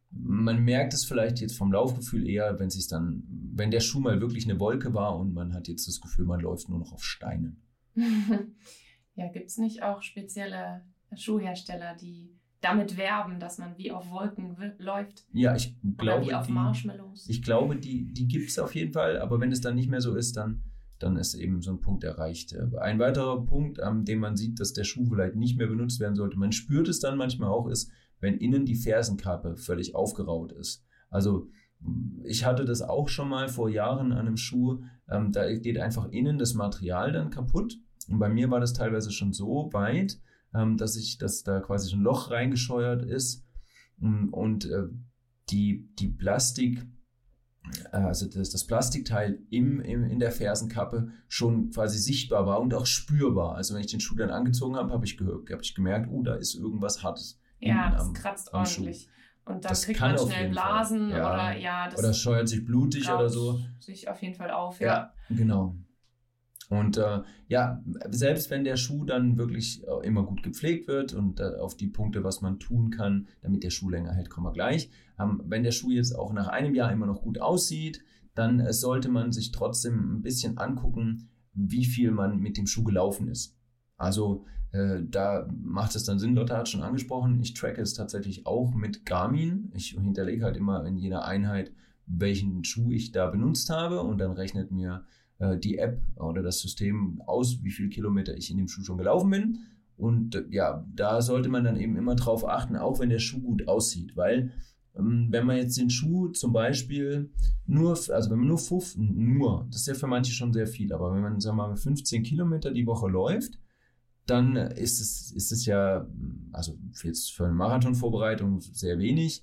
Man merkt es vielleicht jetzt vom Laufgefühl eher, wenn der Schuh mal wirklich eine Wolke war und man hat jetzt das Gefühl, man läuft nur noch auf Steinen. Ja, gibt es nicht auch spezielle Schuhhersteller, die damit werben, dass man wie auf Wolken läuft? Ja, ich glaube, oder wie auf Marshmallows. Ich glaube, die gibt es auf jeden Fall, aber wenn es dann nicht mehr so ist, dann ist eben so ein Punkt erreicht. Ein weiterer Punkt, an dem man sieht, dass der Schuh vielleicht nicht mehr benutzt werden sollte, man spürt es dann manchmal auch, ist, wenn innen die Fersenkappe völlig aufgeraut ist. Also ich hatte das auch schon mal vor Jahren an einem Schuh, da geht einfach innen das Material dann kaputt. Und bei mir war das teilweise schon so weit, dass da quasi so ein Loch reingescheuert ist und die Plastik, also das Plastikteil in der Fersenkappe schon quasi sichtbar war und auch spürbar. Also wenn ich den Schuh dann angezogen habe, habe ich gemerkt, da ist irgendwas Hartes. Ja, das kratzt ordentlich. Und dann kriegt man schnell Blasen oder scheuert sich blutig oder so. Sich auf jeden Fall auf, ja. Genau. Und selbst wenn der Schuh dann wirklich immer gut gepflegt wird und auf die Punkte, was man tun kann, damit der Schuh länger hält, kommen wir gleich. Wenn der Schuh jetzt auch nach einem Jahr immer noch gut aussieht, dann sollte man sich trotzdem ein bisschen angucken, wie viel man mit dem Schuh gelaufen ist. Also da macht es dann Sinn, Lotta hat schon angesprochen, ich tracke es tatsächlich auch mit Garmin. Ich hinterlege halt immer in jeder Einheit, welchen Schuh ich da benutzt habe und dann rechnet mir die App oder das System aus, wie viele Kilometer ich in dem Schuh schon gelaufen bin. Und da sollte man dann eben immer drauf achten, auch wenn der Schuh gut aussieht, weil wenn man jetzt den Schuh zum Beispiel das ist ja für manche schon sehr viel, aber wenn man, sagen wir mal, 15 Kilometer die Woche läuft, dann ist es ja, also jetzt für eine Marathonvorbereitung sehr wenig.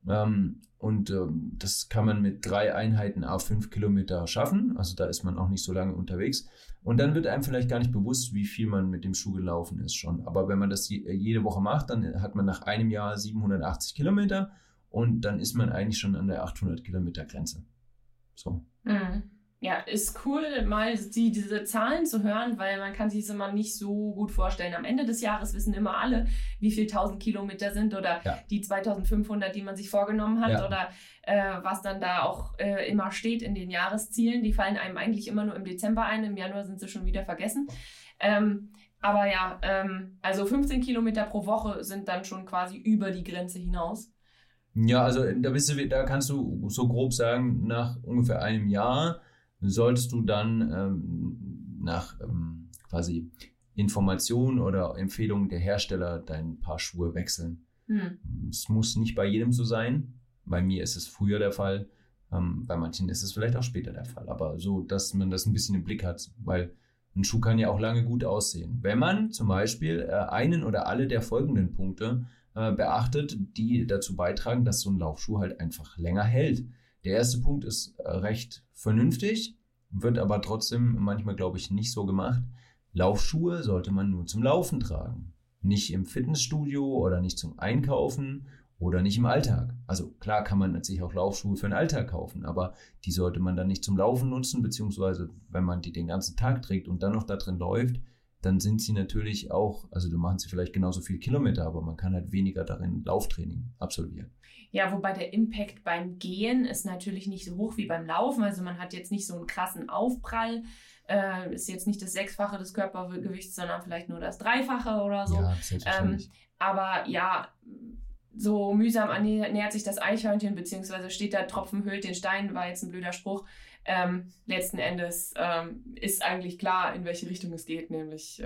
Das kann man mit 3 Einheiten auf 5 Kilometer schaffen. Also da ist man auch nicht so lange unterwegs. Und dann wird einem vielleicht gar nicht bewusst, wie viel man mit dem Schuh gelaufen ist schon. Aber wenn man das jede Woche macht, dann hat man nach einem Jahr 780 Kilometer und dann ist man eigentlich schon an der 800 Kilometer Grenze. So. Mhm. Ja, ist cool, mal diese Zahlen zu hören, weil man kann sich es immer nicht so gut vorstellen. Am Ende des Jahres wissen immer alle, wie viel 1000 Kilometer sind oder die 2500, die man sich vorgenommen hat oder was dann da auch immer steht in den Jahreszielen. Die fallen einem eigentlich immer nur im Dezember ein, im Januar sind sie schon wieder vergessen. Also 15 Kilometer pro Woche sind dann schon quasi über die Grenze hinaus. Ja, also da kannst du so grob sagen, nach ungefähr einem Jahr solltest du dann nach quasi Informationen oder Empfehlungen der Hersteller dein Paar Schuhe wechseln. Es muss nicht bei jedem so sein. Bei mir ist es früher der Fall. Bei manchen ist es vielleicht auch später der Fall. Aber so, dass man das ein bisschen im Blick hat, weil ein Schuh kann ja auch lange gut aussehen. Wenn man zum Beispiel einen oder alle der folgenden Punkte beachtet, die dazu beitragen, dass so ein Laufschuh halt einfach länger hält. Der erste Punkt ist recht vernünftig, wird aber trotzdem manchmal, glaube ich, nicht so gemacht. Laufschuhe sollte man nur zum Laufen tragen. Nicht im Fitnessstudio oder nicht zum Einkaufen oder nicht im Alltag. Also klar kann man sich auch Laufschuhe für den Alltag kaufen, aber die sollte man dann nicht zum Laufen nutzen, beziehungsweise wenn man die den ganzen Tag trägt und dann noch da drin läuft, dann sind sie natürlich auch, also du machst sie vielleicht genauso viel Kilometer, aber man kann halt weniger darin Lauftraining absolvieren. Ja, wobei der Impact beim Gehen ist natürlich nicht so hoch wie beim Laufen. Also man hat jetzt nicht so einen krassen Aufprall. Ist jetzt nicht das 6-fache des Körpergewichts, sondern vielleicht nur das 3-fache oder so. Ja, selbstverständlich. Aber ja, so mühsam nähert sich das Eichhörnchen, beziehungsweise steht da, Tropfen höhlt den Stein, war jetzt ein blöder Spruch. Letzten Endes ist eigentlich klar, in welche Richtung es geht, nämlich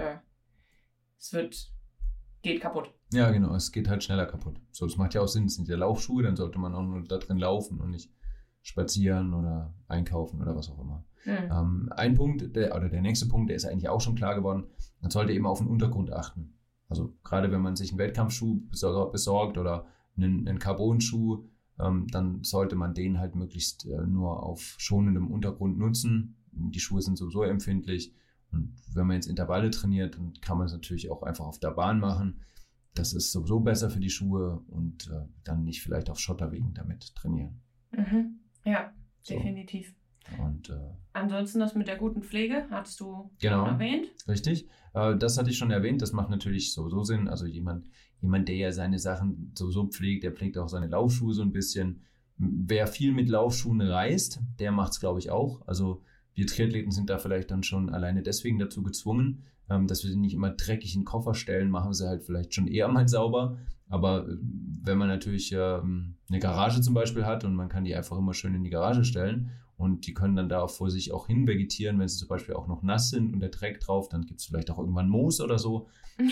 geht kaputt. Ja, genau, es geht halt schneller kaputt. So, das macht ja auch Sinn, es sind ja Laufschuhe, dann sollte man auch nur da drin laufen und nicht spazieren oder einkaufen oder was auch immer. Ein Punkt, der nächste Punkt, der ist eigentlich auch schon klar geworden, man sollte eben auf den Untergrund achten. Also gerade wenn man sich einen Wettkampfschuh besorgt oder einen Carbon-Schuh, dann sollte man den halt möglichst nur auf schonendem Untergrund nutzen. Die Schuhe sind sowieso empfindlich. Und wenn man jetzt Intervalle trainiert, dann kann man es natürlich auch einfach auf der Bahn machen. Das ist sowieso besser für die Schuhe und dann nicht vielleicht auf Schotterwegen damit trainieren. Ja, definitiv. Und ansonsten das mit der guten Pflege, hattest du genau, schon erwähnt. Richtig. Das hatte ich schon erwähnt. Das macht natürlich so Sinn. Also jemand, der ja seine Sachen so pflegt, der pflegt auch seine Laufschuhe so ein bisschen. Wer viel mit Laufschuhen reist, der macht es, glaube ich, auch. Also wir Triathleten sind da vielleicht dann schon alleine deswegen dazu gezwungen, dass wir sie nicht immer dreckig in den Koffer stellen, machen wir sie halt vielleicht schon eher mal sauber. Aber wenn man natürlich eine Garage zum Beispiel hat und man kann die einfach immer schön in die Garage stellen und die können dann da vor sich auch hin vegetieren, wenn sie zum Beispiel auch noch nass sind und der Dreck drauf, dann gibt es vielleicht auch irgendwann Moos oder so.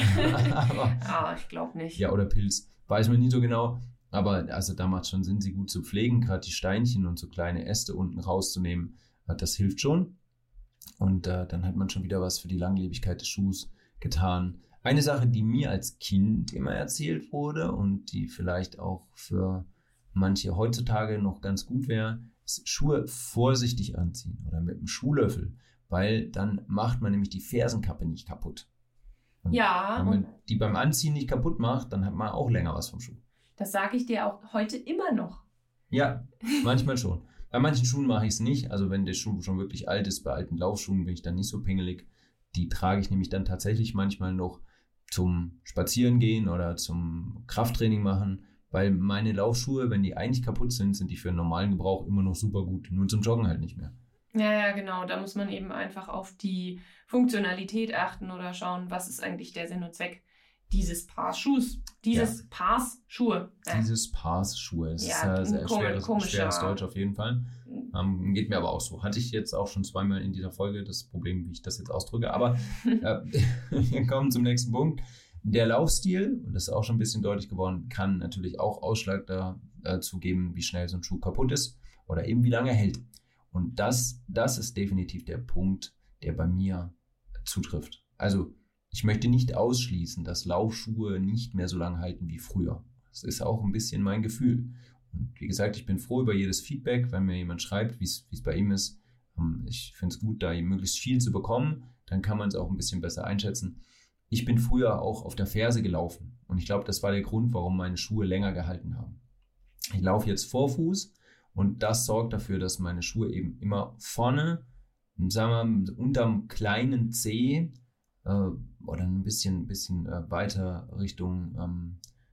Aber, ich glaube nicht. Ja, oder Pilz, weiß man nie so genau. Aber also da macht es schon Sinn, sie gut zu pflegen, gerade die Steinchen und so kleine Äste unten rauszunehmen. Das hilft schon. Und dann hat man schon wieder was für die Langlebigkeit des Schuhs getan. Eine Sache, die mir als Kind immer erzählt wurde und die vielleicht auch für manche heutzutage noch ganz gut wäre, ist Schuhe vorsichtig anziehen oder mit einem Schuhlöffel, weil dann macht man nämlich die Fersenkappe nicht kaputt. Und ja. wenn man die beim Anziehen nicht kaputt macht, dann hat man auch länger was vom Schuh. Das sage ich dir auch heute immer noch. Ja, manchmal schon. Bei manchen Schuhen mache ich es nicht. Also wenn der Schuh schon wirklich alt ist, bei alten Laufschuhen bin ich dann nicht so pingelig. Die trage ich nämlich dann tatsächlich manchmal noch zum Spazierengehen oder zum Krafttraining machen, weil meine Laufschuhe, wenn die eigentlich kaputt sind, sind die für einen normalen Gebrauch immer noch super gut. Nur zum Joggen halt nicht mehr. Ja, genau. Da muss man eben einfach auf die Funktionalität achten oder schauen, was ist eigentlich der Sinn und Zweck dieses Paars Schuhs. Paars Schuhe. Dieses Paars Schuhe. Das ist sehr schweres Deutsch auf jeden Fall. Geht mir aber auch so. Hatte ich jetzt auch schon zweimal in dieser Folge das Problem, wie ich das jetzt ausdrücke. Aber wir kommen zum nächsten Punkt. Der Laufstil, und das ist auch schon ein bisschen deutlich geworden, kann natürlich auch Ausschlag dazu geben, wie schnell so ein Schuh kaputt ist oder eben wie lange er hält. Und das ist definitiv der Punkt, der bei mir zutrifft. Also ich möchte nicht ausschließen, dass Laufschuhe nicht mehr so lange halten wie früher. Das ist auch ein bisschen mein Gefühl. Und wie gesagt, ich bin froh über jedes Feedback, wenn mir jemand schreibt, wie es bei ihm ist. Ich finde es gut, da möglichst viel zu bekommen. Dann kann man es auch ein bisschen besser einschätzen. Ich bin früher auch auf der Ferse gelaufen. Und ich glaube, das war der Grund, warum meine Schuhe länger gehalten haben. Ich laufe jetzt Vorfuß und das sorgt dafür, dass meine Schuhe eben immer vorne, sagen wir, unterm kleinen Zeh, oder ein bisschen weiter Richtung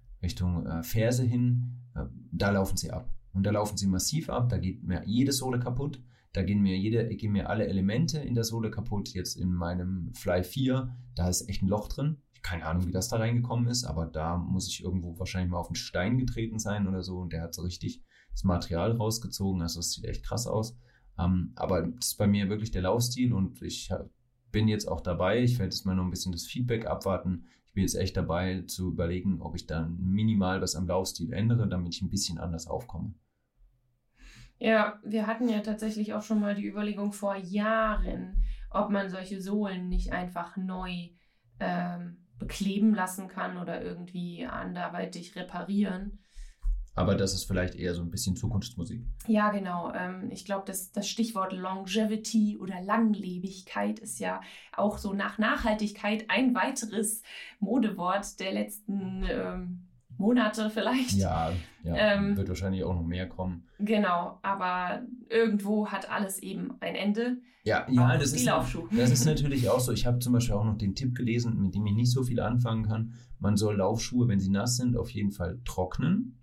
Ferse hin, da laufen sie ab. Und da laufen sie massiv ab, da geht mir jede Sohle kaputt, da gehen mir alle Elemente in der Sohle kaputt. Jetzt in meinem Fly 4, da ist echt ein Loch drin. Keine Ahnung, wie das da reingekommen ist, aber da muss ich irgendwo wahrscheinlich mal auf einen Stein getreten sein oder so und der hat so richtig das Material rausgezogen, also das sieht echt krass aus. Aber das ist bei mir wirklich der Laufstil und ich bin jetzt auch dabei, ich werde jetzt mal noch ein bisschen das Feedback abwarten. Ich bin jetzt echt dabei zu überlegen, ob ich dann minimal was am Laufstil ändere, damit ich ein bisschen anders aufkomme. Ja, wir hatten ja tatsächlich auch schon mal die Überlegung vor Jahren, ob man solche Sohlen nicht einfach neu bekleben lassen kann oder irgendwie anderweitig reparieren. Aber das ist vielleicht eher so ein bisschen Zukunftsmusik. Ja, genau. Ich glaube, das Stichwort Longevity oder Langlebigkeit ist ja auch so nach Nachhaltigkeit ein weiteres Modewort der letzten Monate vielleicht. Ja, wird wahrscheinlich auch noch mehr kommen. Genau, aber irgendwo hat alles eben ein Ende. Ja, das ist natürlich auch so. Ich habe zum Beispiel auch noch den Tipp gelesen, mit dem ich nicht so viel anfangen kann. Man soll Laufschuhe, wenn sie nass sind, auf jeden Fall trocknen.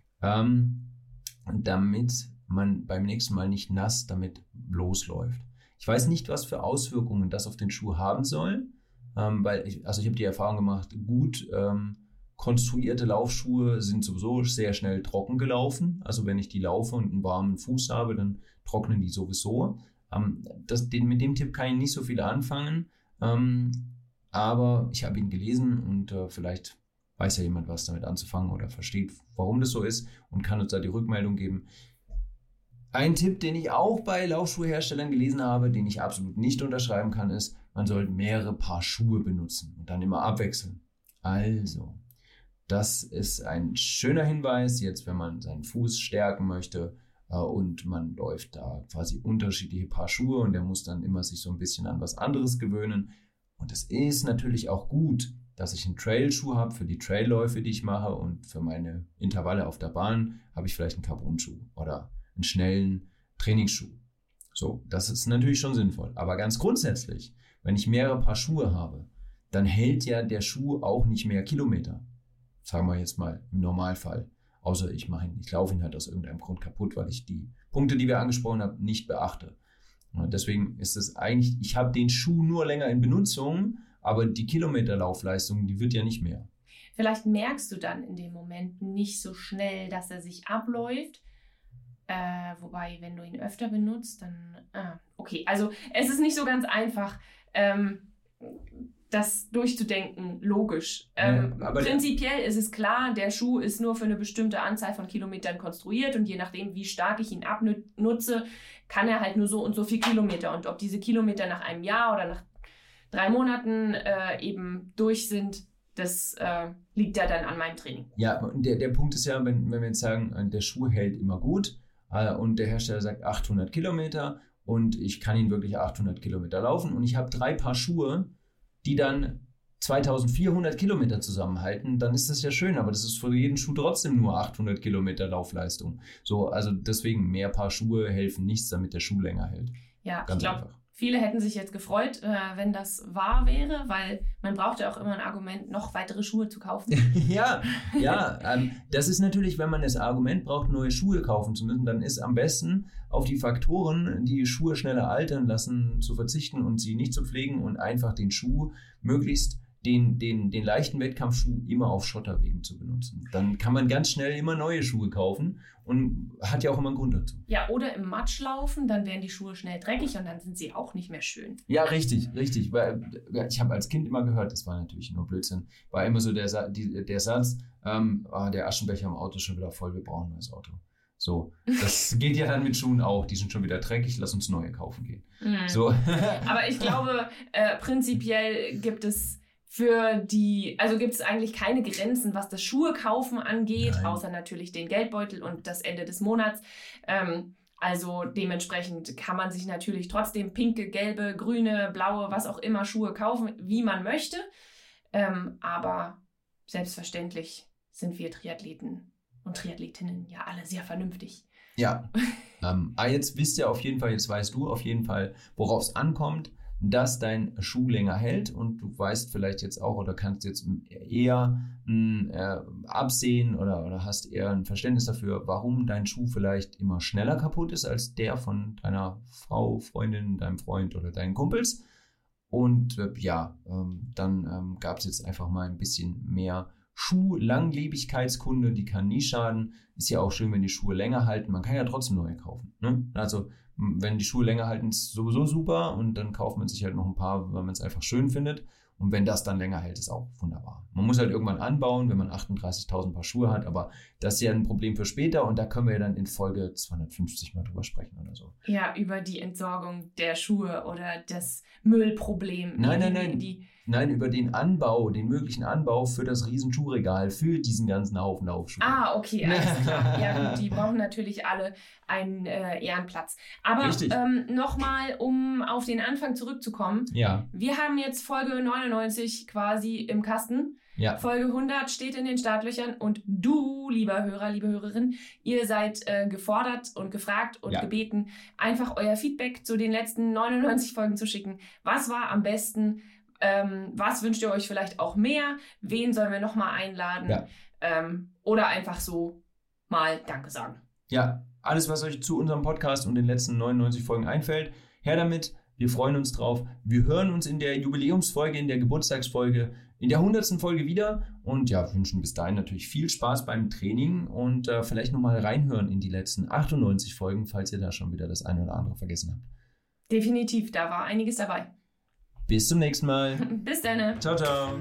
Damit man beim nächsten Mal nicht nass damit losläuft. Ich weiß nicht, was für Auswirkungen das auf den Schuh haben soll, weil ich habe die Erfahrung gemacht, gut konstruierte Laufschuhe sind sowieso sehr schnell trocken gelaufen. Also wenn ich die laufe und einen warmen Fuß habe, dann trocknen die sowieso. Mit dem Tipp kann ich nicht so viel anfangen, aber ich habe ihn gelesen und vielleicht weiß ja jemand, was damit anzufangen oder versteht, warum das so ist und kann uns da die Rückmeldung geben. Ein Tipp, den ich auch bei Laufschuhherstellern gelesen habe, den ich absolut nicht unterschreiben kann, ist, man sollte mehrere Paar Schuhe benutzen und dann immer abwechseln. Also, das ist ein schöner Hinweis, jetzt wenn man seinen Fuß stärken möchte und man läuft da quasi unterschiedliche Paar Schuhe und der muss dann immer sich so ein bisschen an was anderes gewöhnen. Und es ist natürlich auch gut, dass ich einen Trailschuh habe für die Trailläufe, die ich mache und für meine Intervalle auf der Bahn habe ich vielleicht einen Carbon-Schuh oder einen schnellen Trainingsschuh. So, das ist natürlich schon sinnvoll. Aber ganz grundsätzlich, wenn ich mehrere Paar Schuhe habe, dann hält ja der Schuh auch nicht mehr Kilometer. Sagen wir jetzt mal im Normalfall. Außer ich laufe ihn halt aus irgendeinem Grund kaputt, weil ich die Punkte, die wir angesprochen haben, nicht beachte. Und deswegen ist es eigentlich, ich habe den Schuh nur länger in Benutzung, aber die Kilometerlaufleistung, die wird ja nicht mehr. Vielleicht merkst du dann in dem Moment nicht so schnell, dass er sich abläuft. Wobei, wenn du ihn öfter benutzt, dann... okay, also es ist nicht so ganz einfach, das durchzudenken, logisch. Prinzipiell ist es klar, der Schuh ist nur für eine bestimmte Anzahl von Kilometern konstruiert und je nachdem, wie stark ich ihn abnutze, kann er halt nur so und so viel Kilometer. Und ob diese Kilometer nach einem Jahr oder nach 3 Monaten eben durch sind, das liegt ja dann an meinem Training. Ja, und der Punkt ist ja, wenn wir jetzt sagen, der Schuh hält immer gut und der Hersteller sagt 800 Kilometer und ich kann ihn wirklich 800 Kilometer laufen und ich habe 3 Paar Schuhe, die dann 2400 Kilometer zusammenhalten, dann ist das ja schön, aber das ist für jeden Schuh trotzdem nur 800 Kilometer Laufleistung. So, also deswegen mehr Paar Schuhe helfen nichts, damit der Schuh länger hält. Ja, ganz ich glaube, viele hätten sich jetzt gefreut, wenn das wahr wäre, weil man braucht ja auch immer ein Argument, noch weitere Schuhe zu kaufen. ja, das ist natürlich, wenn man das Argument braucht, neue Schuhe kaufen zu müssen, dann ist am besten auf die Faktoren, die Schuhe schneller altern lassen, zu verzichten und sie nicht zu pflegen und einfach den Schuh möglichst den leichten Wettkampfschuh immer auf Schotterwegen zu benutzen. Dann kann man ganz schnell immer neue Schuhe kaufen und hat ja auch immer einen Grund dazu. Ja, oder im Matsch laufen, dann werden die Schuhe schnell dreckig und dann sind sie auch nicht mehr schön. Ja, richtig. Weil ich habe als Kind immer gehört, das war natürlich nur Blödsinn, war immer so der Satz, der Aschenbecher im Auto ist schon wieder voll, wir brauchen ein neues Auto. So, das geht ja dann mit Schuhen auch, die sind schon wieder dreckig, lass uns neue kaufen gehen. So. Aber ich glaube, prinzipiell gibt es gibt es eigentlich keine Grenzen, was das Schuhe kaufen angeht, Nein. Außer natürlich den Geldbeutel und das Ende des Monats. Also dementsprechend kann man sich natürlich trotzdem pinke, gelbe, grüne, blaue, was auch immer Schuhe kaufen, wie man möchte. Aber selbstverständlich sind wir Triathleten und Triathletinnen ja alle sehr vernünftig. Ja, jetzt weißt du auf jeden Fall, worauf es ankommt, dass dein Schuh länger hält und du weißt vielleicht jetzt auch oder kannst jetzt eher absehen oder hast eher ein Verständnis dafür, warum dein Schuh vielleicht immer schneller kaputt ist als der von deiner Frau, Freundin, deinem Freund oder deinen Kumpels. Und dann gab es jetzt einfach mal ein bisschen mehr Schuh-Langlebigkeitskunde, die kann nie schaden. Ist ja auch schön, wenn die Schuhe länger halten. Man kann ja trotzdem neue kaufen. Ne? Also wenn die Schuhe länger halten, ist sowieso super und dann kauft man sich halt noch ein paar, weil man es einfach schön findet. Und wenn das dann länger hält, ist auch wunderbar. Man muss halt irgendwann anbauen, wenn man 38.000 Paar Schuhe hat, aber das ist ja ein Problem für später und da können wir ja dann in Folge 250 mal drüber sprechen oder so. Ja, über die Entsorgung der Schuhe oder das Müllproblem. Nein, über den möglichen Anbau für das Riesenschuhregal, für diesen ganzen Haufen Laufschuhe. Ah, okay, alles klar. Ja gut, die brauchen natürlich alle einen Ehrenplatz. Aber nochmal, um auf den Anfang zurückzukommen. Ja. Wir haben jetzt Folge 99 quasi im Kasten. Ja. Folge 100 steht in den Startlöchern und du, lieber Hörer, liebe Hörerin, ihr seid gefordert und gefragt und gebeten, einfach euer Feedback zu den letzten 99 Folgen zu schicken. Was war am besten? Was wünscht ihr euch vielleicht auch mehr? Wen sollen wir nochmal einladen? Ja. Oder einfach so mal Danke sagen. Ja, alles, was euch zu unserem Podcast und den letzten 99 Folgen einfällt, her damit. Wir freuen uns drauf. Wir hören uns in der Jubiläumsfolge, in der Geburtstagsfolge, in der 100. Folge wieder und wünschen bis dahin natürlich viel Spaß beim Training und vielleicht nochmal reinhören in die letzten 98 Folgen, falls ihr da schon wieder das eine oder andere vergessen habt. Definitiv, da war einiges dabei. Bis zum nächsten Mal. Bis dann. Ciao, ciao.